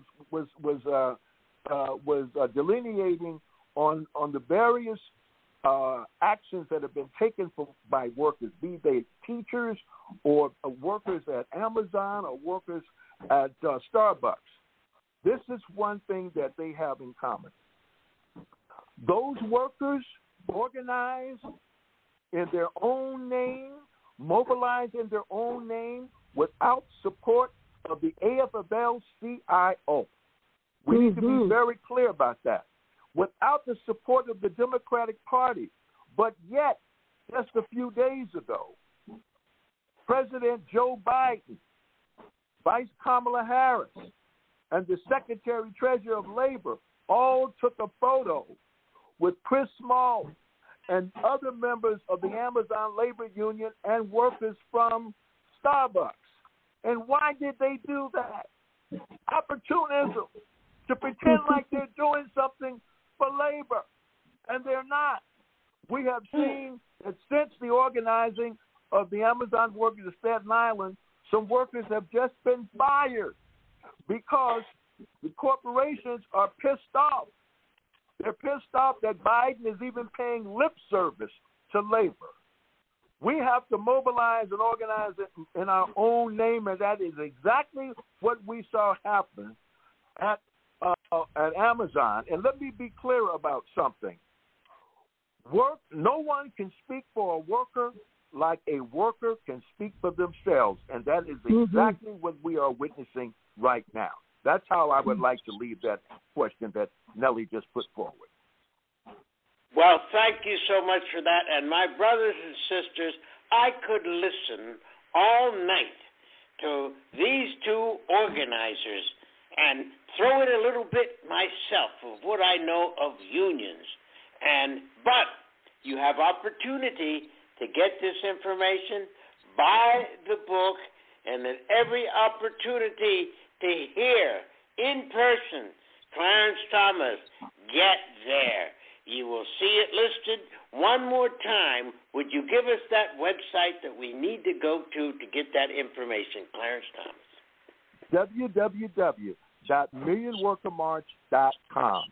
delineating on the various actions that have been taken by workers, be they teachers or workers at Amazon or workers at Starbucks, this is one thing that they have in common. Those workers organize in their own name, mobilize in their own name without support of the AFL-CIO. We need to be very clear about that. Without the support of the Democratic Party. But yet, just a few days ago, President Joe Biden, Vice Kamala Harris, and the Secretary-Treasurer of Labor all took a photo with Chris Small and other members of the Amazon Labor Union and workers from Starbucks. And why did they do that? Opportunism, to pretend like they're doing something for labor, and they're not. We have seen that since the organizing of the Amazon workers of Staten Island, some workers have just been fired because the corporations are pissed off. They're pissed off that Biden is even paying lip service to labor. We have to mobilize and organize it in our own name, and that is exactly what we saw happen at Amazon. And let me be clear about something. No one can speak for a worker like a worker can speak for themselves, and that is exactly what we are witnessing right now. That's how I would like to leave that question that Nellie just put forward. Well, thank you so much for that. And my brothers and sisters, I could listen all night to these two organizers and throw in a little bit myself of what I know of unions. But you have opportunity to get this information, buy the book, and then every opportunity to hear in person Clarence Thomas, get there. You will see it listed one more time. Would you give us that website that we need to go to get that information, Clarence Thomas? www.millionworkermarch.com.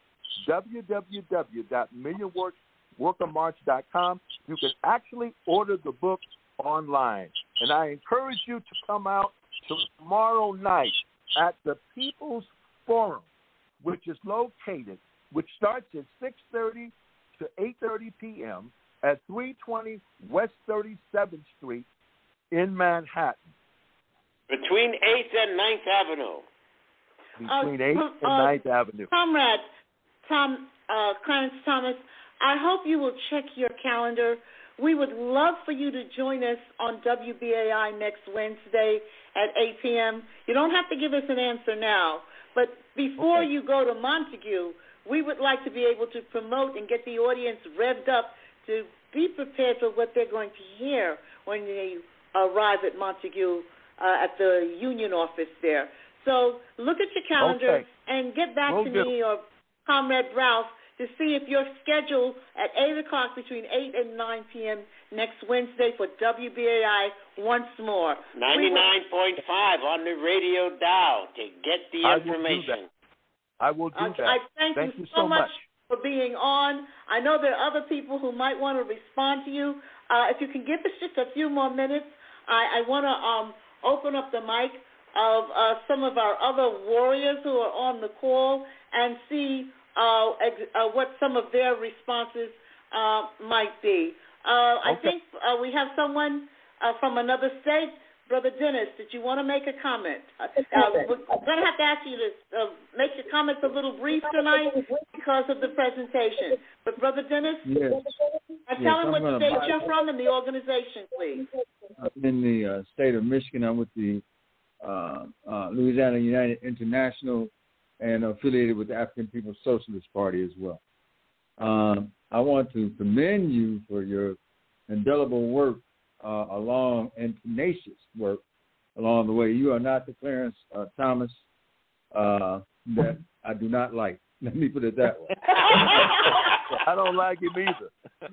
www.millionworkermarch.com. You can actually order the book online. And I encourage you to come out tomorrow night at the People's Forum, which starts at 6:30 to 8:30 p.m. at 320 West 37th Street in Manhattan. Between 8th and 9th Avenue. Between 8th and 9th Avenue. Comrade Clarence Thomas, I hope you will check your calendar. We would love for you to join us on WBAI next Wednesday at 8 p.m. You don't have to give us an answer now, but before you go to Montague, we would like to be able to promote and get the audience revved up to be prepared for what they're going to hear when they arrive at Montague at the union office there. So look at your calendar and get back to me or Comrade Ralph to see if you're scheduled at 8 o'clock between 8 and 9 p.m. next Wednesday for WBAI once more. 99.5 on the radio dial to get the information. I will do that. I thank you so much for being on. I know there are other people who might want to respond to you. If you can give us just a few more minutes, I want to open up the mic of some of our other warriors who are on the call and see what some of their responses might be. I think we have someone from another state. Brother Dennis, did you want to make a comment? We're going to have to ask you to make your comments a little brief tonight because of the presentation. But Brother Dennis, tell him what state you're from and the organization, please. I'm in the state of Michigan. I'm with the Louisiana United International and affiliated with the African People's Socialist Party as well. I want to commend you for your indelible work and tenacious work along the way. You are not the Clarence Thomas that I do not like. Let me put it that way. I don't like him either.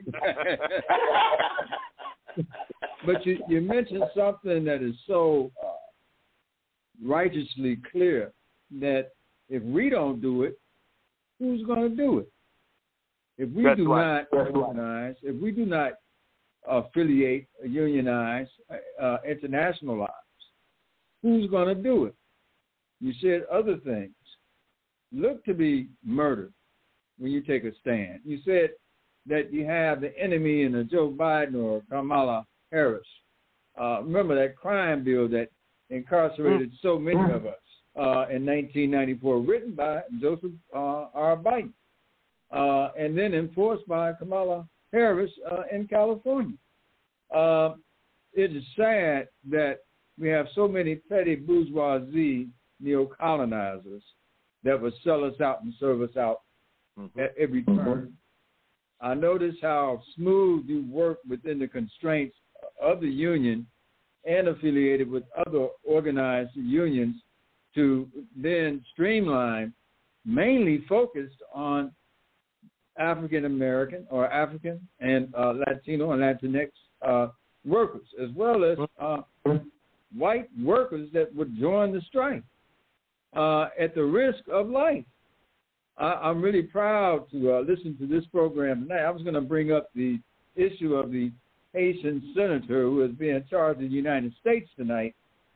But you mentioned something that is so righteously clear that if we don't do it, who's going to do it? If we do not organize, if we do not affiliate, unionize, internationalize, who's going to do it? You said other things. Look to be murdered when you take a stand. You said that you have the enemy in a Joe Biden or Kamala Harris. Remember that crime bill that incarcerated so many of us in 1994, written by Joseph R. Biden, and then enforced by Kamala Harris in California. It is sad that we have so many petty bourgeoisie neo-colonizers that would sell us out and serve us out at every turn. I notice how smooth you work within the constraints of the union and affiliated with other organized unions to then streamline, mainly focused on African-American or African and Latino and Latinx workers, as well as white workers that would join the strike at the risk of life. I'm really proud to listen to this program tonight. I was going to bring up the issue of the Haitian senator who is being charged in the United States today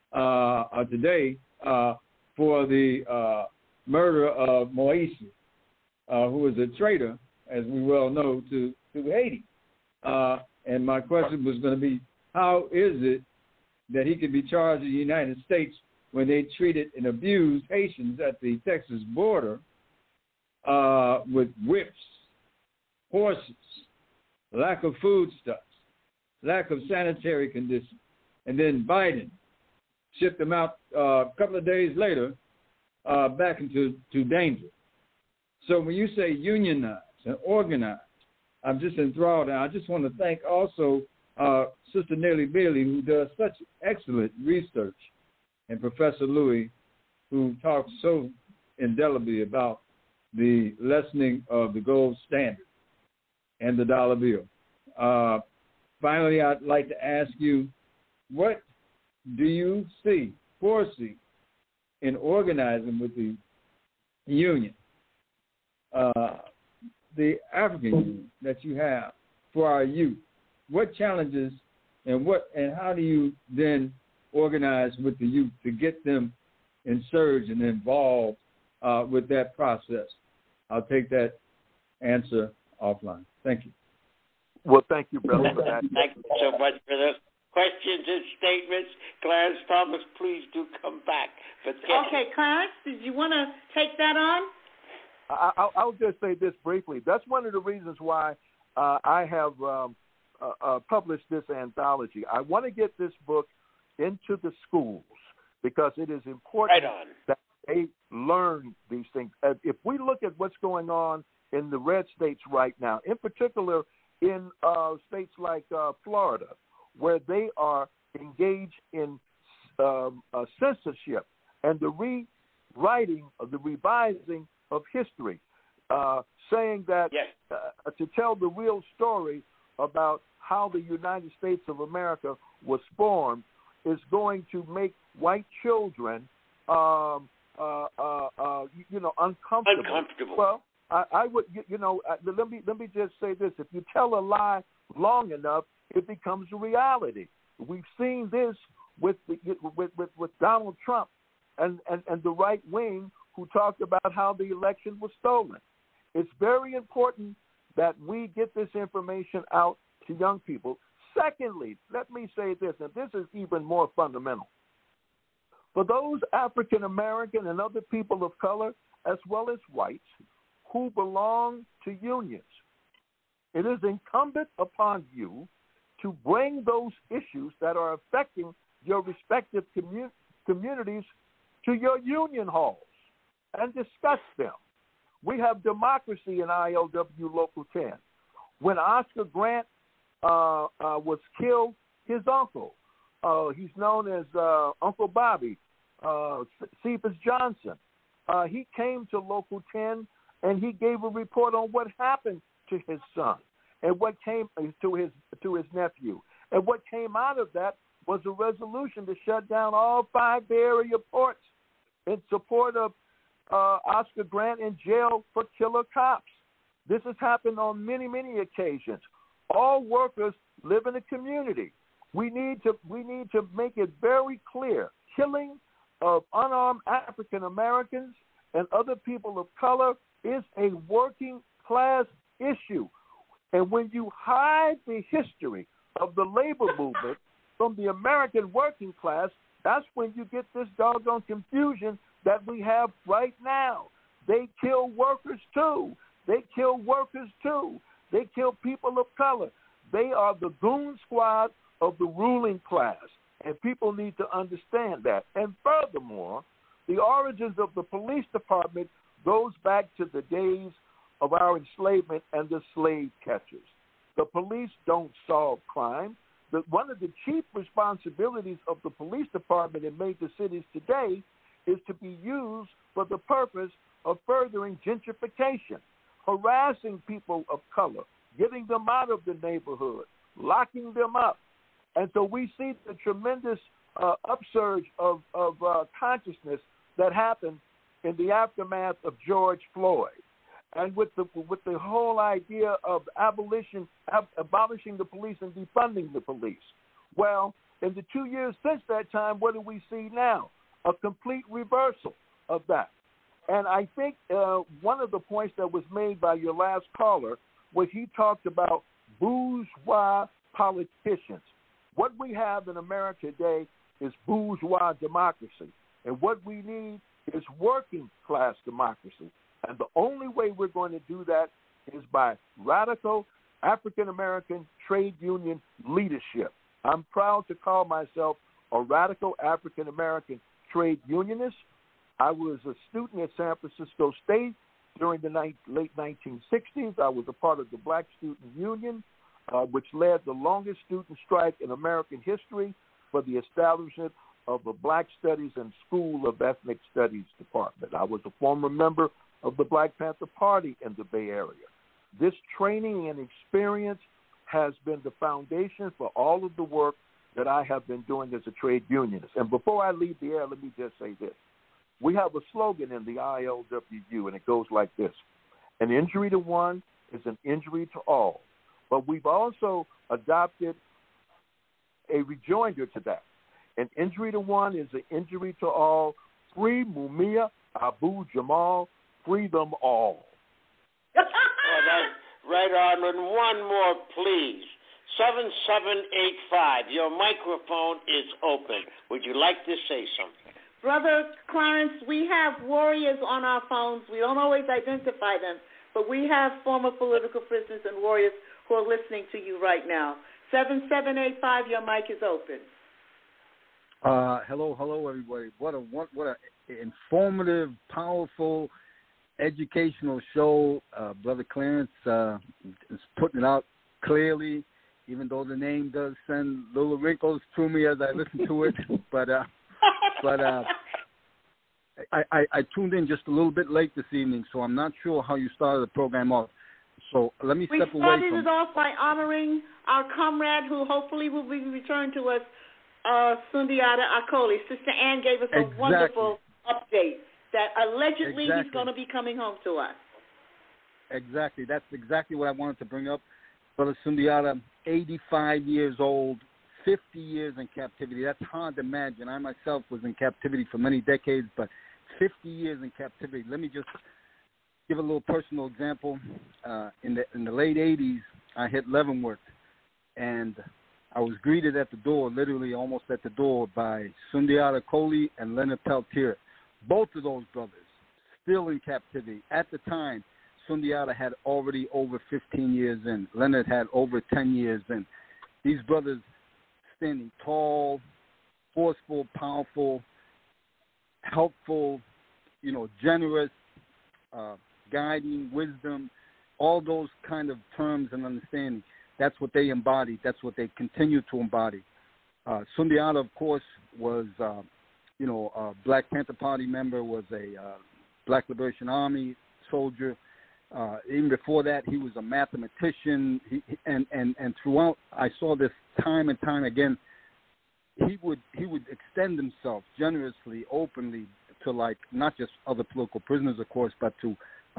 for the murder of Moise, who was a traitor, as we well know, to Haiti. And my question was going to be, how is it that he could be charged in the United States when they treated and abused Haitians at the Texas border with whips, horses, lack of foodstuffs, lack of sanitary conditions. And then Biden shipped them out a couple of days later back into danger. So when you say unionize and organize, I'm just enthralled. And I just want to thank also Sister Nellie Bailey, who does such excellent research, and Professor Louis, who talks so indelibly about the lessening of the gold standard and the dollar bill. Finally, I'd like to ask you, what do you foresee in organizing with the union, the African Union that you have for our youth? What challenges and how do you then organize with the youth to get them insurged and involved with that process? I'll take that answer offline. Thank you. Well, thank you, brother, for that. Thank you so much for those questions and statements. Clarence Thomas, please do come back. Okay, Clarence, did you want to take that on? I'll just say this briefly. That's one of the reasons why I have published this anthology. I want to get this book into the schools because it is important that they learn these things. If we look at what's going on in the red states right now, in particular in states like Florida, where they are engaged in censorship and the rewriting of the revising of history, saying that to tell the real story about how the United States of America was formed is going to make white children, uncomfortable. Well, I would, let me just say this: if you tell a lie long enough, it becomes a reality. We've seen this with Donald Trump and the right wing, who talked about how the election was stolen. It's very important that we get this information out to young people. Secondly, let me say this, and this is even more fundamental. For those African American and other people of color, as well as whites, who belong to unions, it is incumbent upon you to bring those issues that are affecting your respective communities to your union halls and discuss them. We have democracy in ILW Local 10. When Oscar Grant was killed, his uncle, he's known as Uncle Bobby, Cephas Johnson, he came to Local 10 and he gave a report on what happened to his son and what came to his nephew. And what came out of that was a resolution to shut down all 5 Bay Area ports in support of Oscar Grant in jail for killer cops. This has happened on many, many occasions. All workers live in a community. We need to make it very clear. Killing of unarmed African Americans and other people of color is a working class issue. And when you hide the history of the labor movement from the American working class, that's when you get this doggone confusion that we have right now. They kill workers too. They kill workers too. They kill people of color. They are the goon squad of the ruling class, and people need to understand that. And furthermore, the origins of the police department goes back to the days of our enslavement and the slave catchers. The police don't solve crime. One of the chief responsibilities of the police department in major cities today is to be used for the purpose of furthering gentrification, harassing people of color, getting them out of the neighborhood, locking them up. And so we see the tremendous upsurge of consciousness that happened in the aftermath of George Floyd. And with the whole idea of abolishing the police and defunding the police. Well, in the 2 years since that time, what do we see now? A complete reversal of that. And I think one of the points that was made by your last caller was he talked about bourgeois politicians. What we have in America today is bourgeois democracy. And what we need is working class democracy. And the only way we're going to do that is by radical African-American trade union leadership. I'm proud to call myself a radical African-American trade unionist. I was a student at San Francisco State during the late 1960s. I was a part of the Black Student Union, which led the longest student strike in American history for the establishment of the Black Studies and School of Ethnic Studies Department. I was a former member of the Black Panther Party in the Bay Area. This training and experience has been the foundation for all of the work that I have been doing as a trade unionist. And before I leave the air, let me just say this. We have a slogan in the ILWU, and it goes like this: an injury to one is an injury to all. But we've also adopted a rejoinder to that. An injury to one is an injury to all. Free Mumia Abu Jamal. Free them all. Well, that's right on. And one more, please. 7785. Your microphone is open. Would you like to say something? Brother Clarence, we have warriors on our phones. We don't always identify them, but we have former political prisoners and warriors who are listening to you right now. 7785, your mic is open. Hello, everybody. What a informative, powerful, educational show. Brother Clarence is putting it out clearly, even though the name does send little wrinkles through me as I listen to it. But I tuned in just a little bit late this evening, so I'm not sure how you started the program off. So let me step away from... We started it off by honoring our comrade who hopefully will be returned to us, Sundiata Acoli. Sister Ann gave us a wonderful update that allegedly he's going to be coming home to us. Exactly. That's exactly what I wanted to bring up. Brother Sundiata, 85 years old, 50 years in captivity. That's hard to imagine. I myself was in captivity for many decades, but 50 years in captivity. Let me just give a little personal example. In the late 80s, I hit Leavenworth, and I was greeted at the door, literally almost at the door, by Sundiata Acoli and Leonard Peltier. Both of those brothers still in captivity. At the time, Sundiata had already over 15 years in. Leonard had over 10 years in. These brothers standing tall, forceful, powerful, helpful, generous, guiding, wisdom, all those kind of terms and understanding. That's what they embodied. That's what they continue to embody. Sundiata, of course, was, a Black Panther Party member, was a Black Liberation Army soldier. Even before that, he was a mathematician. And throughout, I saw this time and time again. He would extend himself generously, openly to, like, not just other political prisoners, of course, but to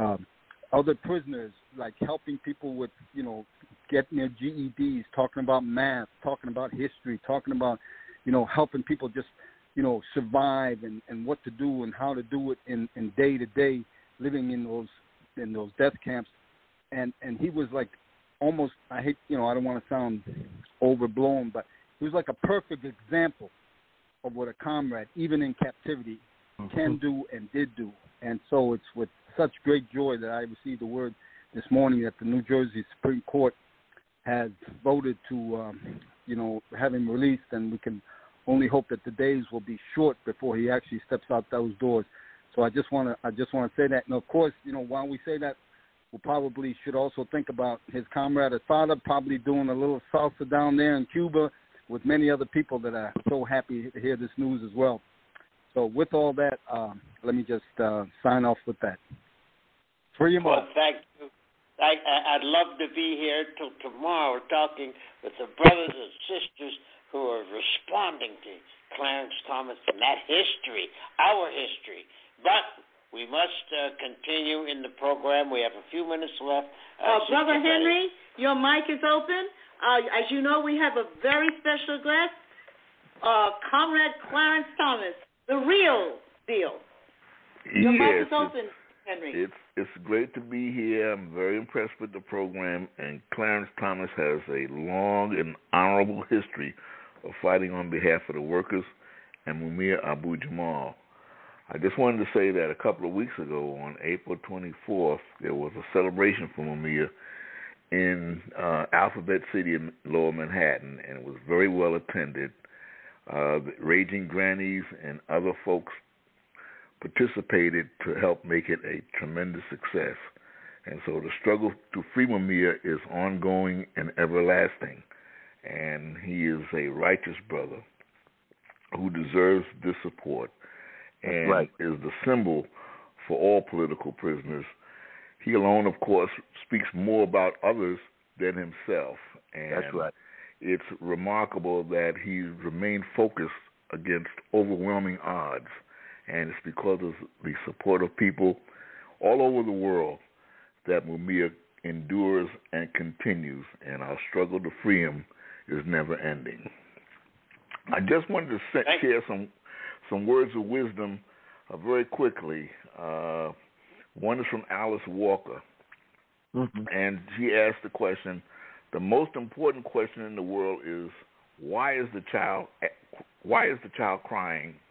other prisoners, like helping people with, getting their GEDs, talking about math, talking about history, talking about, helping people just, survive and what to do and how to do it in day-to-day living in those death camps. And he was like almost, I don't want to sound overblown, but he was like a perfect example of what a comrade, even in captivity, can do and did do. And so it's with such great joy that I received the word this morning that the New Jersey Supreme Court has voted to, have him released, and we can only hope that the days will be short before he actually steps out those doors. So I just want to say that. And of course, while we say that, we probably should also think about his comrade Asada probably doing a little salsa down there in Cuba with many other people that are so happy to hear this news as well. So with all that, let me just sign off with that. Free him all. Thank you. I'd love to be here till tomorrow talking with the brothers and sisters who are responding to Clarence Thomas and that history, our history. But we must continue in the program. We have a few minutes left. Brother Henry, your mic is open. As you know, we have a very special guest, Comrade Clarence Thomas, the real deal. Your mic is open, Henry. It's great to be here. I'm very impressed with the program, and Clarence Thomas has a long and honorable history of fighting on behalf of the workers and Mumia Abu Jamal. I just wanted to say that a couple of weeks ago, on April 24th, there was a celebration for Mumia in Alphabet City in Lower Manhattan, and it was very well attended. The Raging Grannies and other folks participated to help make it a tremendous success. And so the struggle to free Mumia is ongoing and everlasting. And he is a righteous brother who deserves this support and is the symbol for all political prisoners. He alone, of course, speaks more about others than himself. And that's right. It's remarkable that he remained focused against overwhelming odds. And it's because of the support of people all over the world that Mumia endures and continues, and our struggle to free him is never ending. I just wanted to share some words of wisdom very quickly. One is from Alice Walker, and she asked the question, the most important question in the world is, why is the child crying?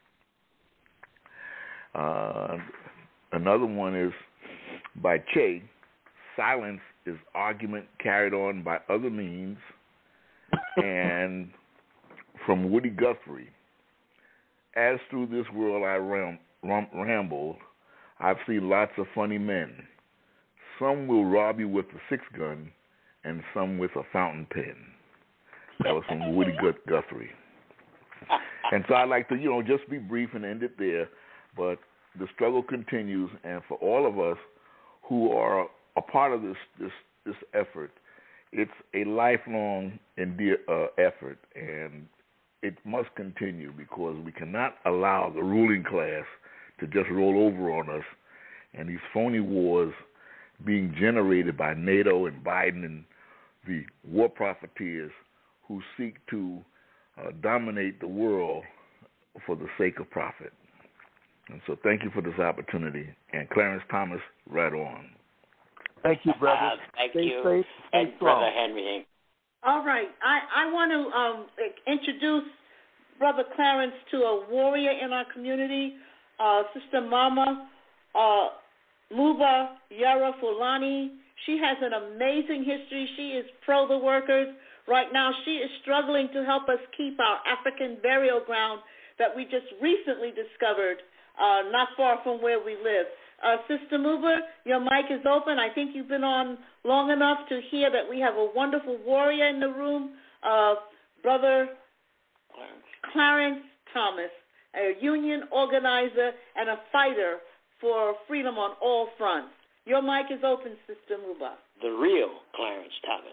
Another one is by Che, silence is argument carried on by other means. And from Woody Guthrie, as through this world I rambled, I've seen lots of funny men. Some will rob you with a 6-gun, and some with a fountain pen. That was from Woody Guthrie. And so I'd like to, just be brief and end it there. But the struggle continues, and for all of us who are a part of this effort, it's a lifelong effort, and it must continue because we cannot allow the ruling class to just roll over on us, and these phony wars being generated by NATO and Biden and the war profiteers who seek to dominate the world for the sake of profit. And so thank you for this opportunity. And Clarence Thomas, right on. Thank you, brother. Thank Stay you. safe and Brother Henry. All right. I want to introduce Brother Clarence to a warrior in our community, Sister Mama Muba Yara Fulani. She has an amazing history. She is pro the workers. Right now, she is struggling to help us keep our African burial ground that we just recently discovered not far from where we live. Sister Muba, your mic is open. I think you've been on long enough to hear that we have a wonderful warrior in the room, Brother Clarence Thomas, a union organizer and a fighter for freedom on all fronts. Your mic is open, Sister Muba. The real Clarence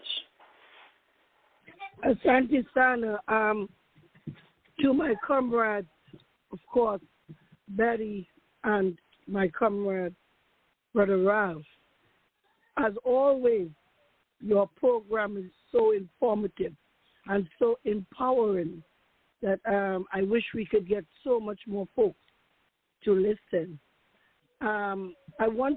Thomas. Asante Sana, to my comrades, of course, Betty and my comrade, Brother Ralph. As always, your program is so informative and so empowering that I wish we could get so much more folks to listen. I want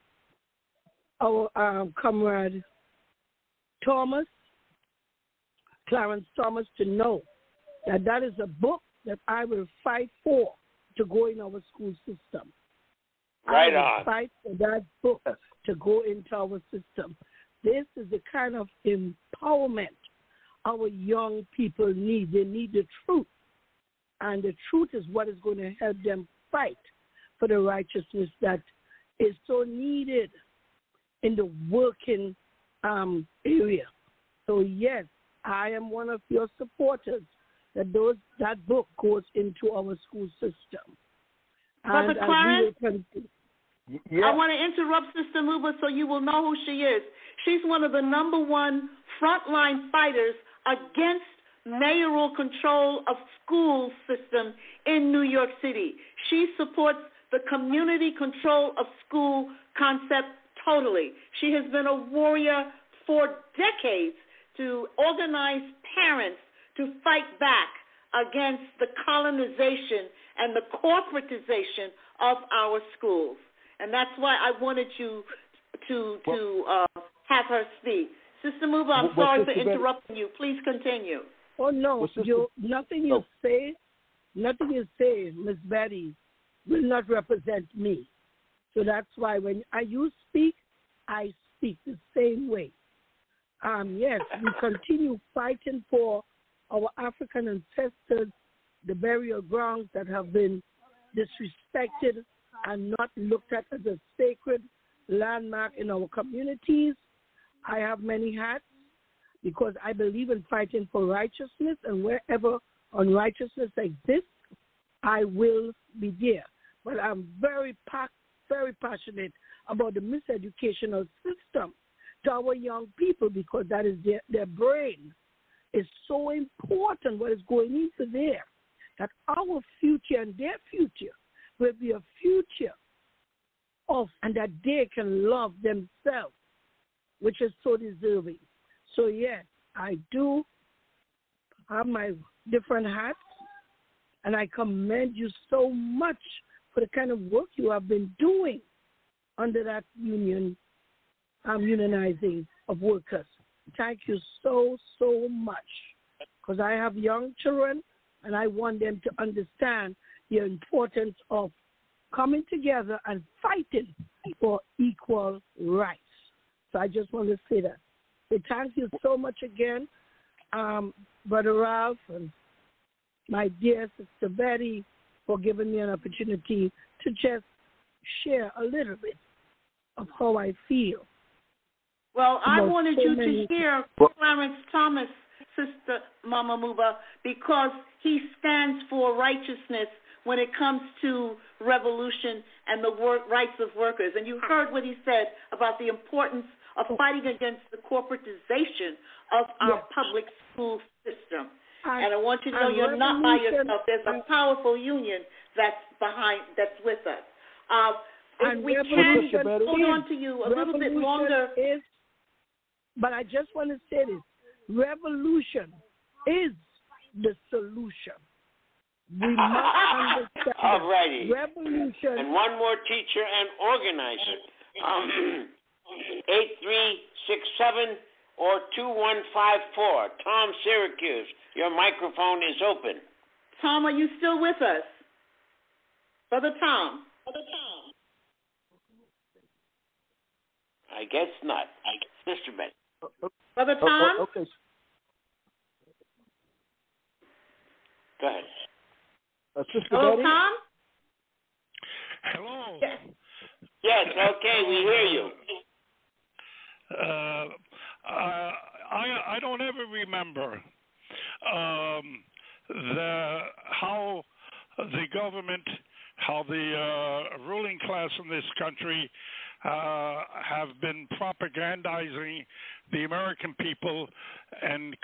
our comrade Thomas, Clarence Thomas, to know that that is a book that I will fight for to go in our school system. Right I on. will fight for that book to go into our system. This is the kind of empowerment our young people need. They need the truth. And the truth is what is going to help them fight for the righteousness that is so needed in the working area. So, yes, I am one of your supporters that book goes into our school system. Brother Clarence, yeah. I want to interrupt Sister Muba so you will know who she is. She's one of the number one frontline fighters against mayoral control of school system in New York City. She supports the community control of school concept totally. She has been a warrior for decades to organize parents to fight back against the colonization and the corporatization of our schools. And that's why I wanted you to have her speak. Sister Muba, I'm sorry for interrupting you. Please continue. Oh, no. Nothing you say, Miss Betty, will not represent me. So that's why when you speak, I speak the same way. Yes, we continue fighting for our African ancestors, the burial grounds that have been disrespected and not looked at as a sacred landmark in our communities. I have many hats because I believe in fighting for righteousness, and wherever unrighteousness exists, I will be there. But I'm very passionate about the miseducational system to our young people, because that is their brain. Is so important what is going into there, that our future and their future will be a future of, and that they can love themselves, which is so deserving. So yes, I do have my different hats, and I commend you so much for the kind of work you have been doing under that unionizing of workers. Thank you so, so much, because I have young children, and I want them to understand the importance of coming together and fighting for equal rights. So I just want to say that. So thank you so much again, Brother Ralph, and my dear Sister Betty, for giving me an opportunity to just share a little bit of how I feel. Well, I wanted you to hear Clarence Thomas, Sister Mama Muba, because he stands for righteousness when it comes to revolution and the rights of workers. And you heard what he said about the importance of fighting against the corporatization of our public school system. And I want you to know you're not by yourself. There's a powerful union that's with us. If we can hold on to you a little bit longer. But I just want to say this. Revolution is the solution. We must understand. All righty. Revolution. And one more teacher and organizer. 8367 or 2154. Tom Syracuse, your microphone is open. Tom, are you still with us? Brother Tom. I guess not. Sister Betty. Brother Tom? Okay. Go ahead. Sister Hello, Betty? Tom? Hello. Yes, okay, we hear you. I don't ever remember how the government, how the ruling class in this country have been propagandizing the American people and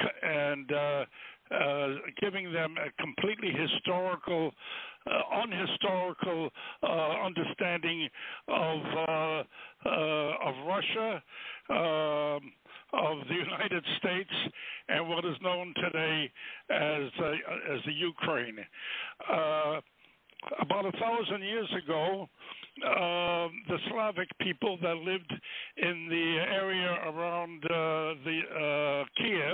giving them a completely historical, unhistorical understanding of Russia, of the United States, and what is known today as the Ukraine. About 1,000 years ago, the Slavic people that lived in the area around Kiev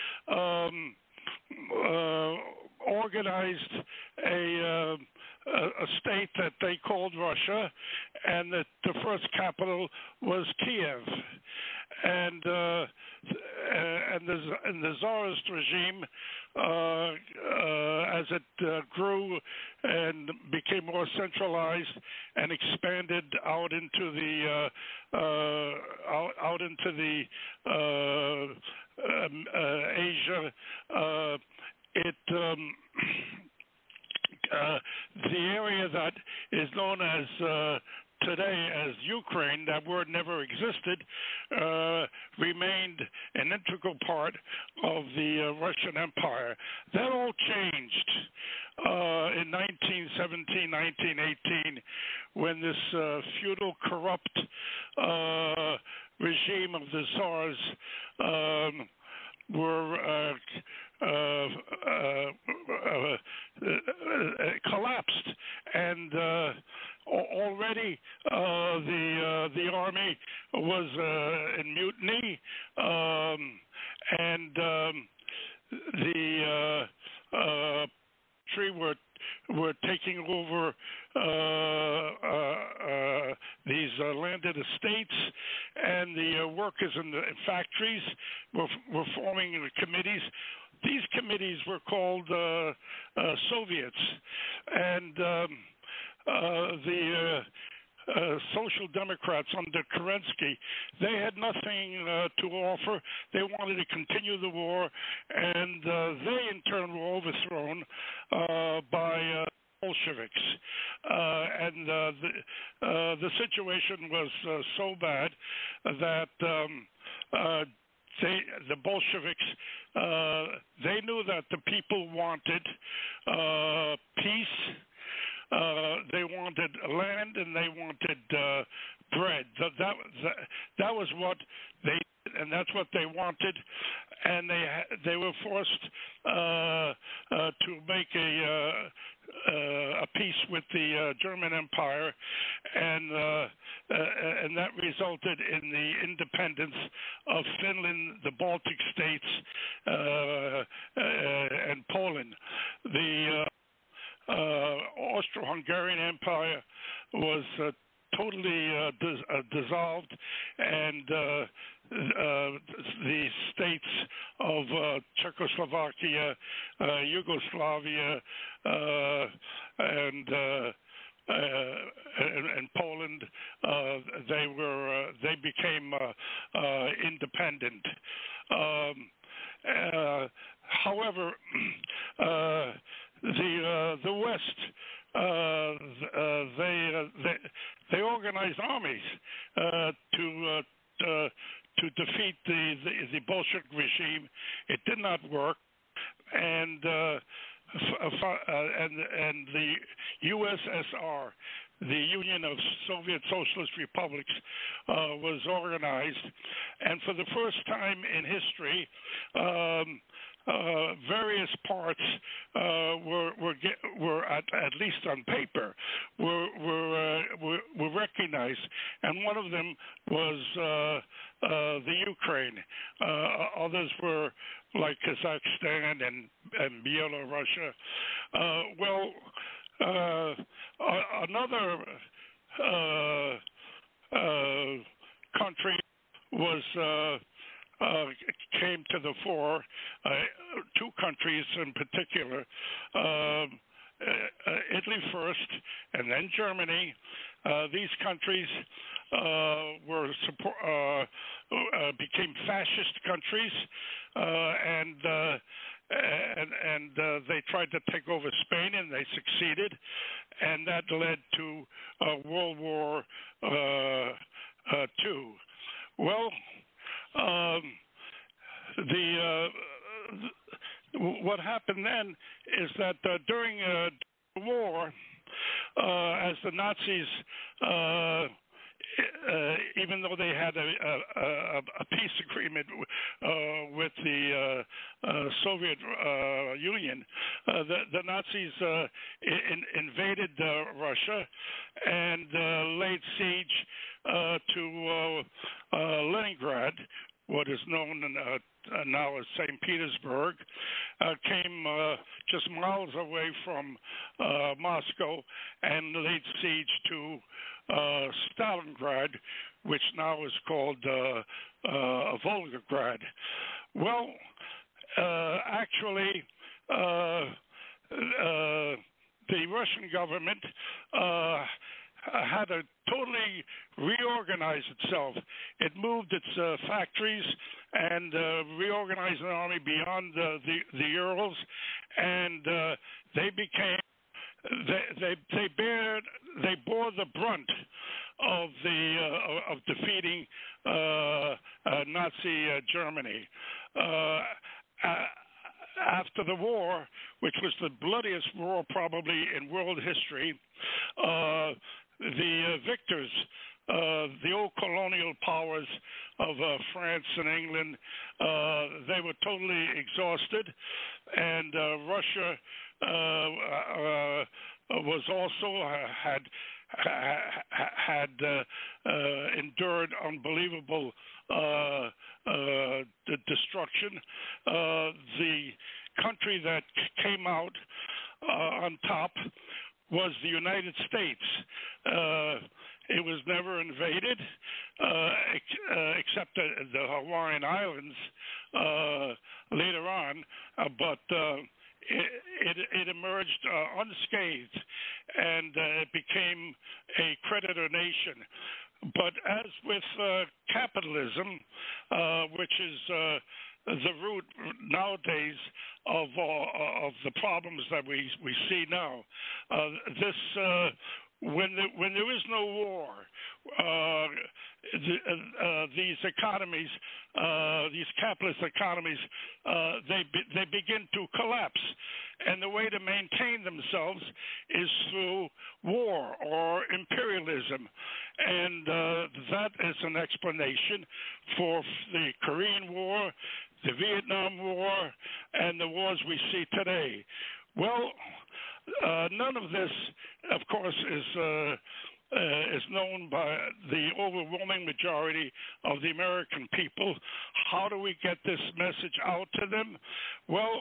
organized a state that they called Russia, and that the first capital was Kiev. And the Tsarist regime, as it grew and became more centralized and expanded out into the Asia, the area that is known as today as Ukraine, that word never existed, remained an integral part of the Russian Empire. That all changed in 1917, 1918, when this feudal, corrupt regime of the Tsars were collapsed, and already the army was in mutiny, and the tree were were taking over these landed estates, and the workers in the factories were forming committees. These committees were called Soviets, and the Social Democrats under Kerensky, they had nothing to offer. They wanted to continue the war, and they in turn were overthrown by Bolsheviks. And the situation was so bad that the Bolsheviks, they knew that the people wanted peace. They wanted land and they wanted bread. That was what they, and that's what they wanted, and they were forced to make a peace with the German Empire, and that resulted in the independence of Finland, the Baltic states, and Poland. The Austro-Hungarian Empire was totally dissolved, and the states of Czechoslovakia, Yugoslavia, and Poland, they became independent. However, the West, they organized armies to defeat the Bolshevik regime. It did not work, and the USSR, the Union of Soviet Socialist Republics, was organized, and for the first time in history, various parts were at least on paper were recognized, and one of them was the Ukraine. Others were like Kazakhstan and Belarus. Another country was came to the fore, two countries in particular, Italy first and then Germany. These countries became fascist countries, and they tried to take over Spain, and they succeeded, and that led to World War II. Well, what happened then is that during the war, as the Nazis, even though they had a peace agreement with the Soviet Union, the Nazis invaded Russia and laid siege to Leningrad, what is known now as St. Petersburg, came just miles away from Moscow, and laid siege to Stalingrad, which now is called Volgograd. Well, actually, the Russian government had to totally reorganize itself. It moved its factories and reorganized an army beyond the Urals, and they became they bore the brunt of defeating Nazi Germany. After the war, which was the bloodiest war probably in world history, the victors, the old colonial powers of France and England, they were totally exhausted, and Russia was also had endured unbelievable destruction. The country that came out on top was the United States. It was never invaded, except the Hawaiian Islands later on, but it emerged unscathed, and it became a creditor nation. But as with capitalism, which is the root nowadays of the problems that we see now, when there is no war, these economies, these capitalist economies, they begin to collapse, and the way to maintain themselves is through war or imperialism, and that is an explanation for the Korean War, the Vietnam War, and the wars we see today. Well, none of this, of course, is known by the overwhelming majority of the American people. How do we get this message out to them? Well,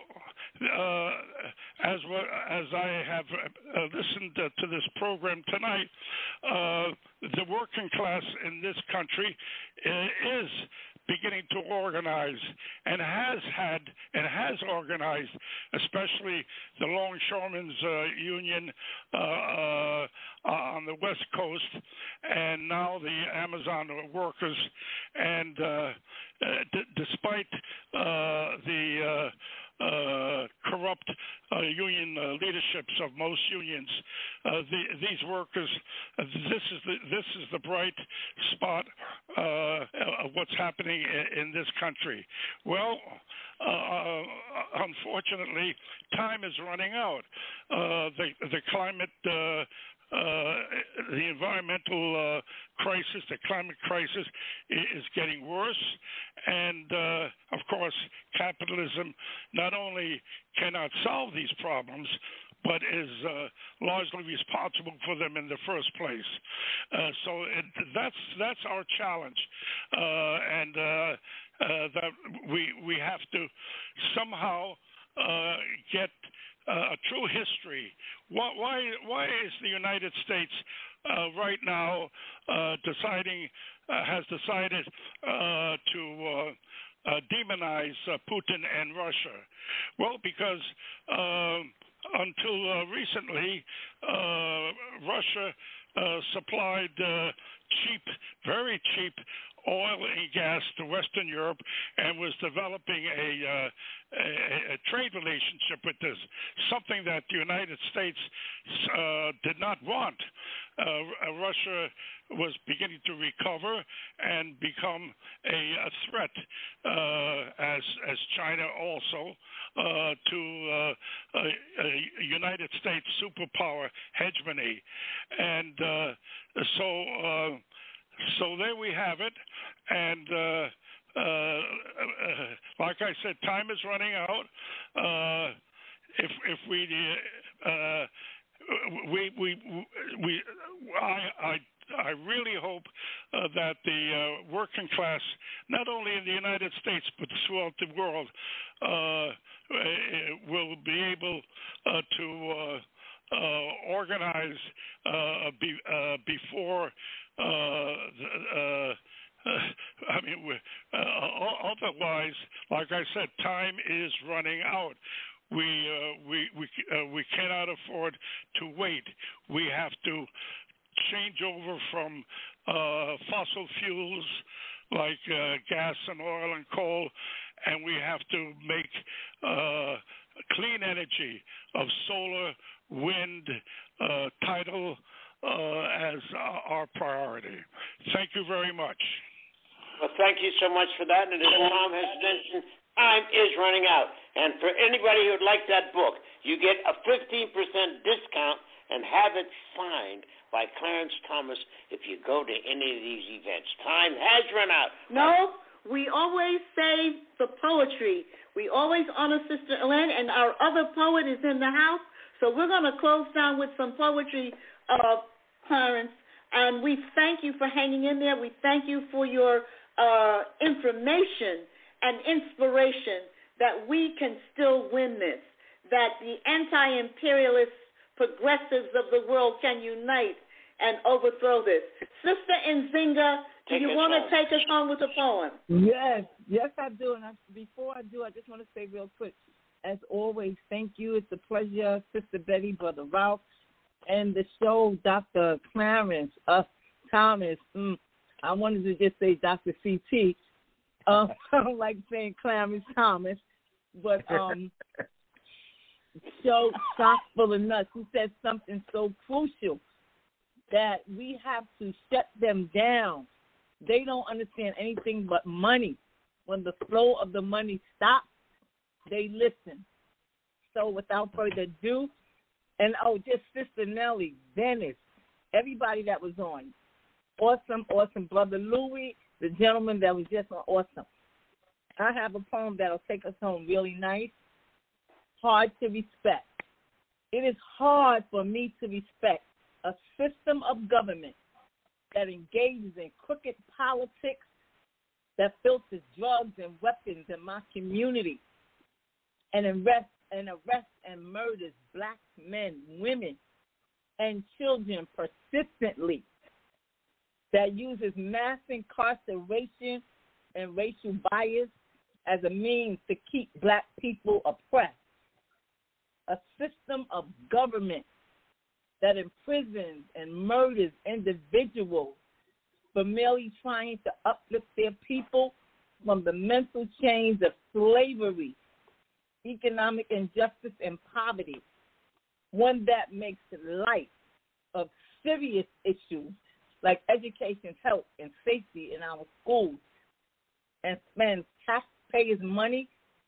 as I have listened to this program tonight, the working class in this country is beginning to organize, and has organized, especially the Longshoremen's Union on the West Coast, and now the Amazon workers. And despite the corrupt union leaderships of most unions, these workers, this is the bright spot of what's happening in this country. Well, unfortunately, time is running out. The climate, the environmental crisis, the climate crisis is getting worse, and of course, capitalism not only cannot solve these problems, but is largely responsible for them in the first place. So that's our challenge, and that we have to somehow get a true history. Why is the United States right now has decided to demonize Putin and Russia? Well, because until recently, Russia supplied very cheap oil and gas to Western Europe, and was developing a trade relationship with this, something that the United States did not want. Russia was beginning to recover and become a threat, as China also, to a United States superpower hegemony. And so there we have it, and like I said, time is running out. If I really hope that the working class, not only in the United States but throughout the world, will be able to organize before. Otherwise, like I said, time is running out. We cannot afford to wait. We have to change over from fossil fuels like gas and oil and coal, and we have to make clean energy of solar, wind, tidal as our priority. Thank you very much. Well, thank you so much for that. And as Tom has mentioned, time is running out. And for anybody who would like that book, you get a 15% discount and have it signed by Clarence Thomas if you go to any of these events. Time has run out. No, we always say the poetry. We always honor Sister Ellen, and our other poet is in the house. So we're going to close down with some poetry, Clarence. And we thank you for hanging in there. We thank you for your information and inspiration that we can still win this. that the anti-imperialist progressives of the world can unite and overthrow this. Sister Nzinga, do you want to take us home with a poem? Yes, I do. And before I do, I just want to say real quick, as always, thank you. It's a pleasure, Sister Betty, Brother Ralph, and the show, Dr. Clarence Thomas. I wanted to just say Dr. C.T. I don't like saying Clarence Thomas, but show chock full of nuts. He said something so crucial that we have to shut them down. They don't understand anything but money. When the flow of the money stops, they listen. So without further ado, and just Sister Nellie, Dennis, everybody that was on. Awesome. Brother Louis, the gentleman that was just on, awesome. I have a poem that'll take us home really nice. Hard to respect. It is hard for me to respect a system of government that engages in crooked politics, that filters drugs and weapons in my community, and arrests and murders black men, women, and children persistently, that uses mass incarceration and racial bias as a means to keep black people oppressed. A system of government that imprisons and murders individuals for merely trying to uplift their people from the mental chains of slavery, economic injustice, and poverty. One that makes light of serious issues like education, health, and safety in our schools, and spends taxpayers' money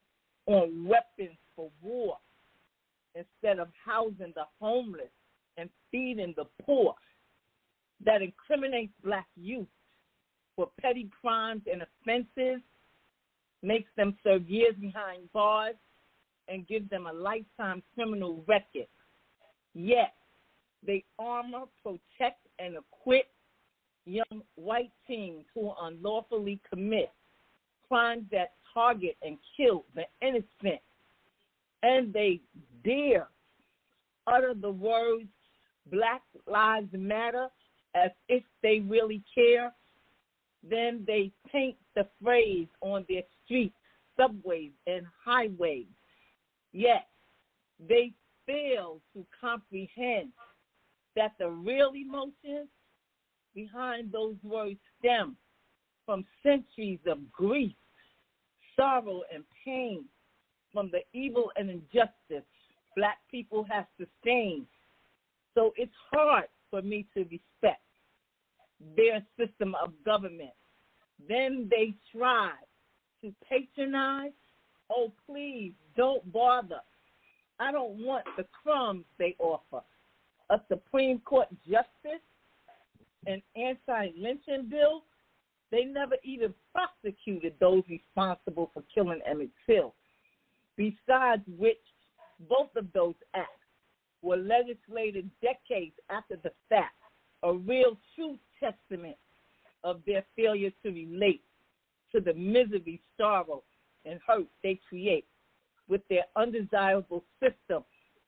on weapons for war instead of housing the homeless and feeding the poor, that incriminates black youth for petty crimes and offenses, makes them serve years behind bars, and gives them a lifetime criminal record. Yet, they armor, protect, and equip young white teens who unlawfully commit crimes that target and kill the innocent. And they dare utter the words Black Lives Matter as if they really care. Then they paint the phrase on their streets, subways, and highways. Yet they fail to comprehend that the real emotions behind those words stem from centuries of grief, sorrow, and pain from the evil and injustice black people have sustained. So it's hard for me to respect their system of government. Then they try to patronize. Oh, please, don't bother. I don't want the crumbs they offer. A Supreme Court justice, an anti-lynching bill. They never even prosecuted those responsible for killing Emmett Till. Besides which, both of those acts were legislated decades after the fact, a real true testament of their failure to relate to the misery, sorrow, and hurt they create with their undesirable system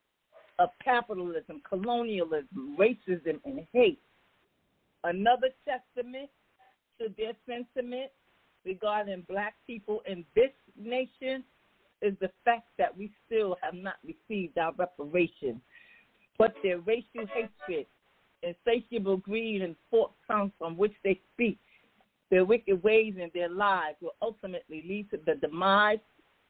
of capitalism, colonialism, racism, and hate. Another testament to their sentiment regarding black people in this nation is the fact that we still have not received our reparations. But their racial hatred, insatiable greed, and forked tongue from which they speak, their wicked ways and their lies will ultimately lead to the demise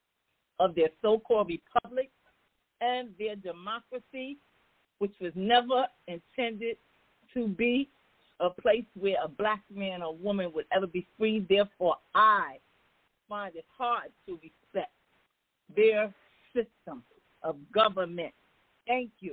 of their so-called republic and their democracy, which was never intended to be a place where a black man or woman would ever be free. Therefore, I find it hard to respect their system of government. Thank you.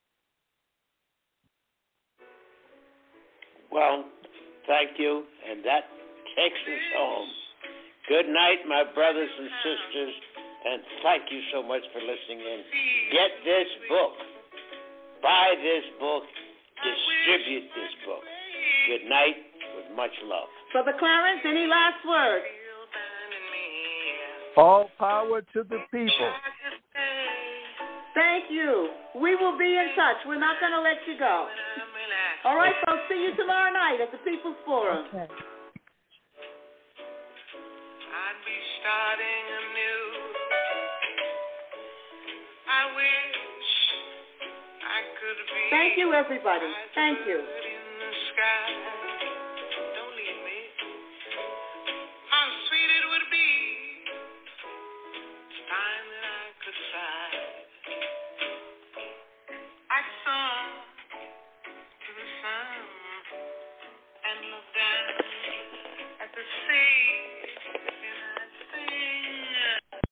Well, thank you, and that takes us home. Good night, my brothers and sisters, and thank you so much for listening in. Get this book. Buy this book. Distribute this book. Good night with much love. Brother Clarence, any last words? All power to the people. you. We will be in touch. We're not going to let you go. All right, folks. See you tomorrow night at the People's Forum. Okay. I'd be starting anew. I wish I could be. Thank you, everybody. Thank you. In the sky. Don't leave me. How sweet it would be. It's time that I could fly. I'd soar to the sun and look down at the city.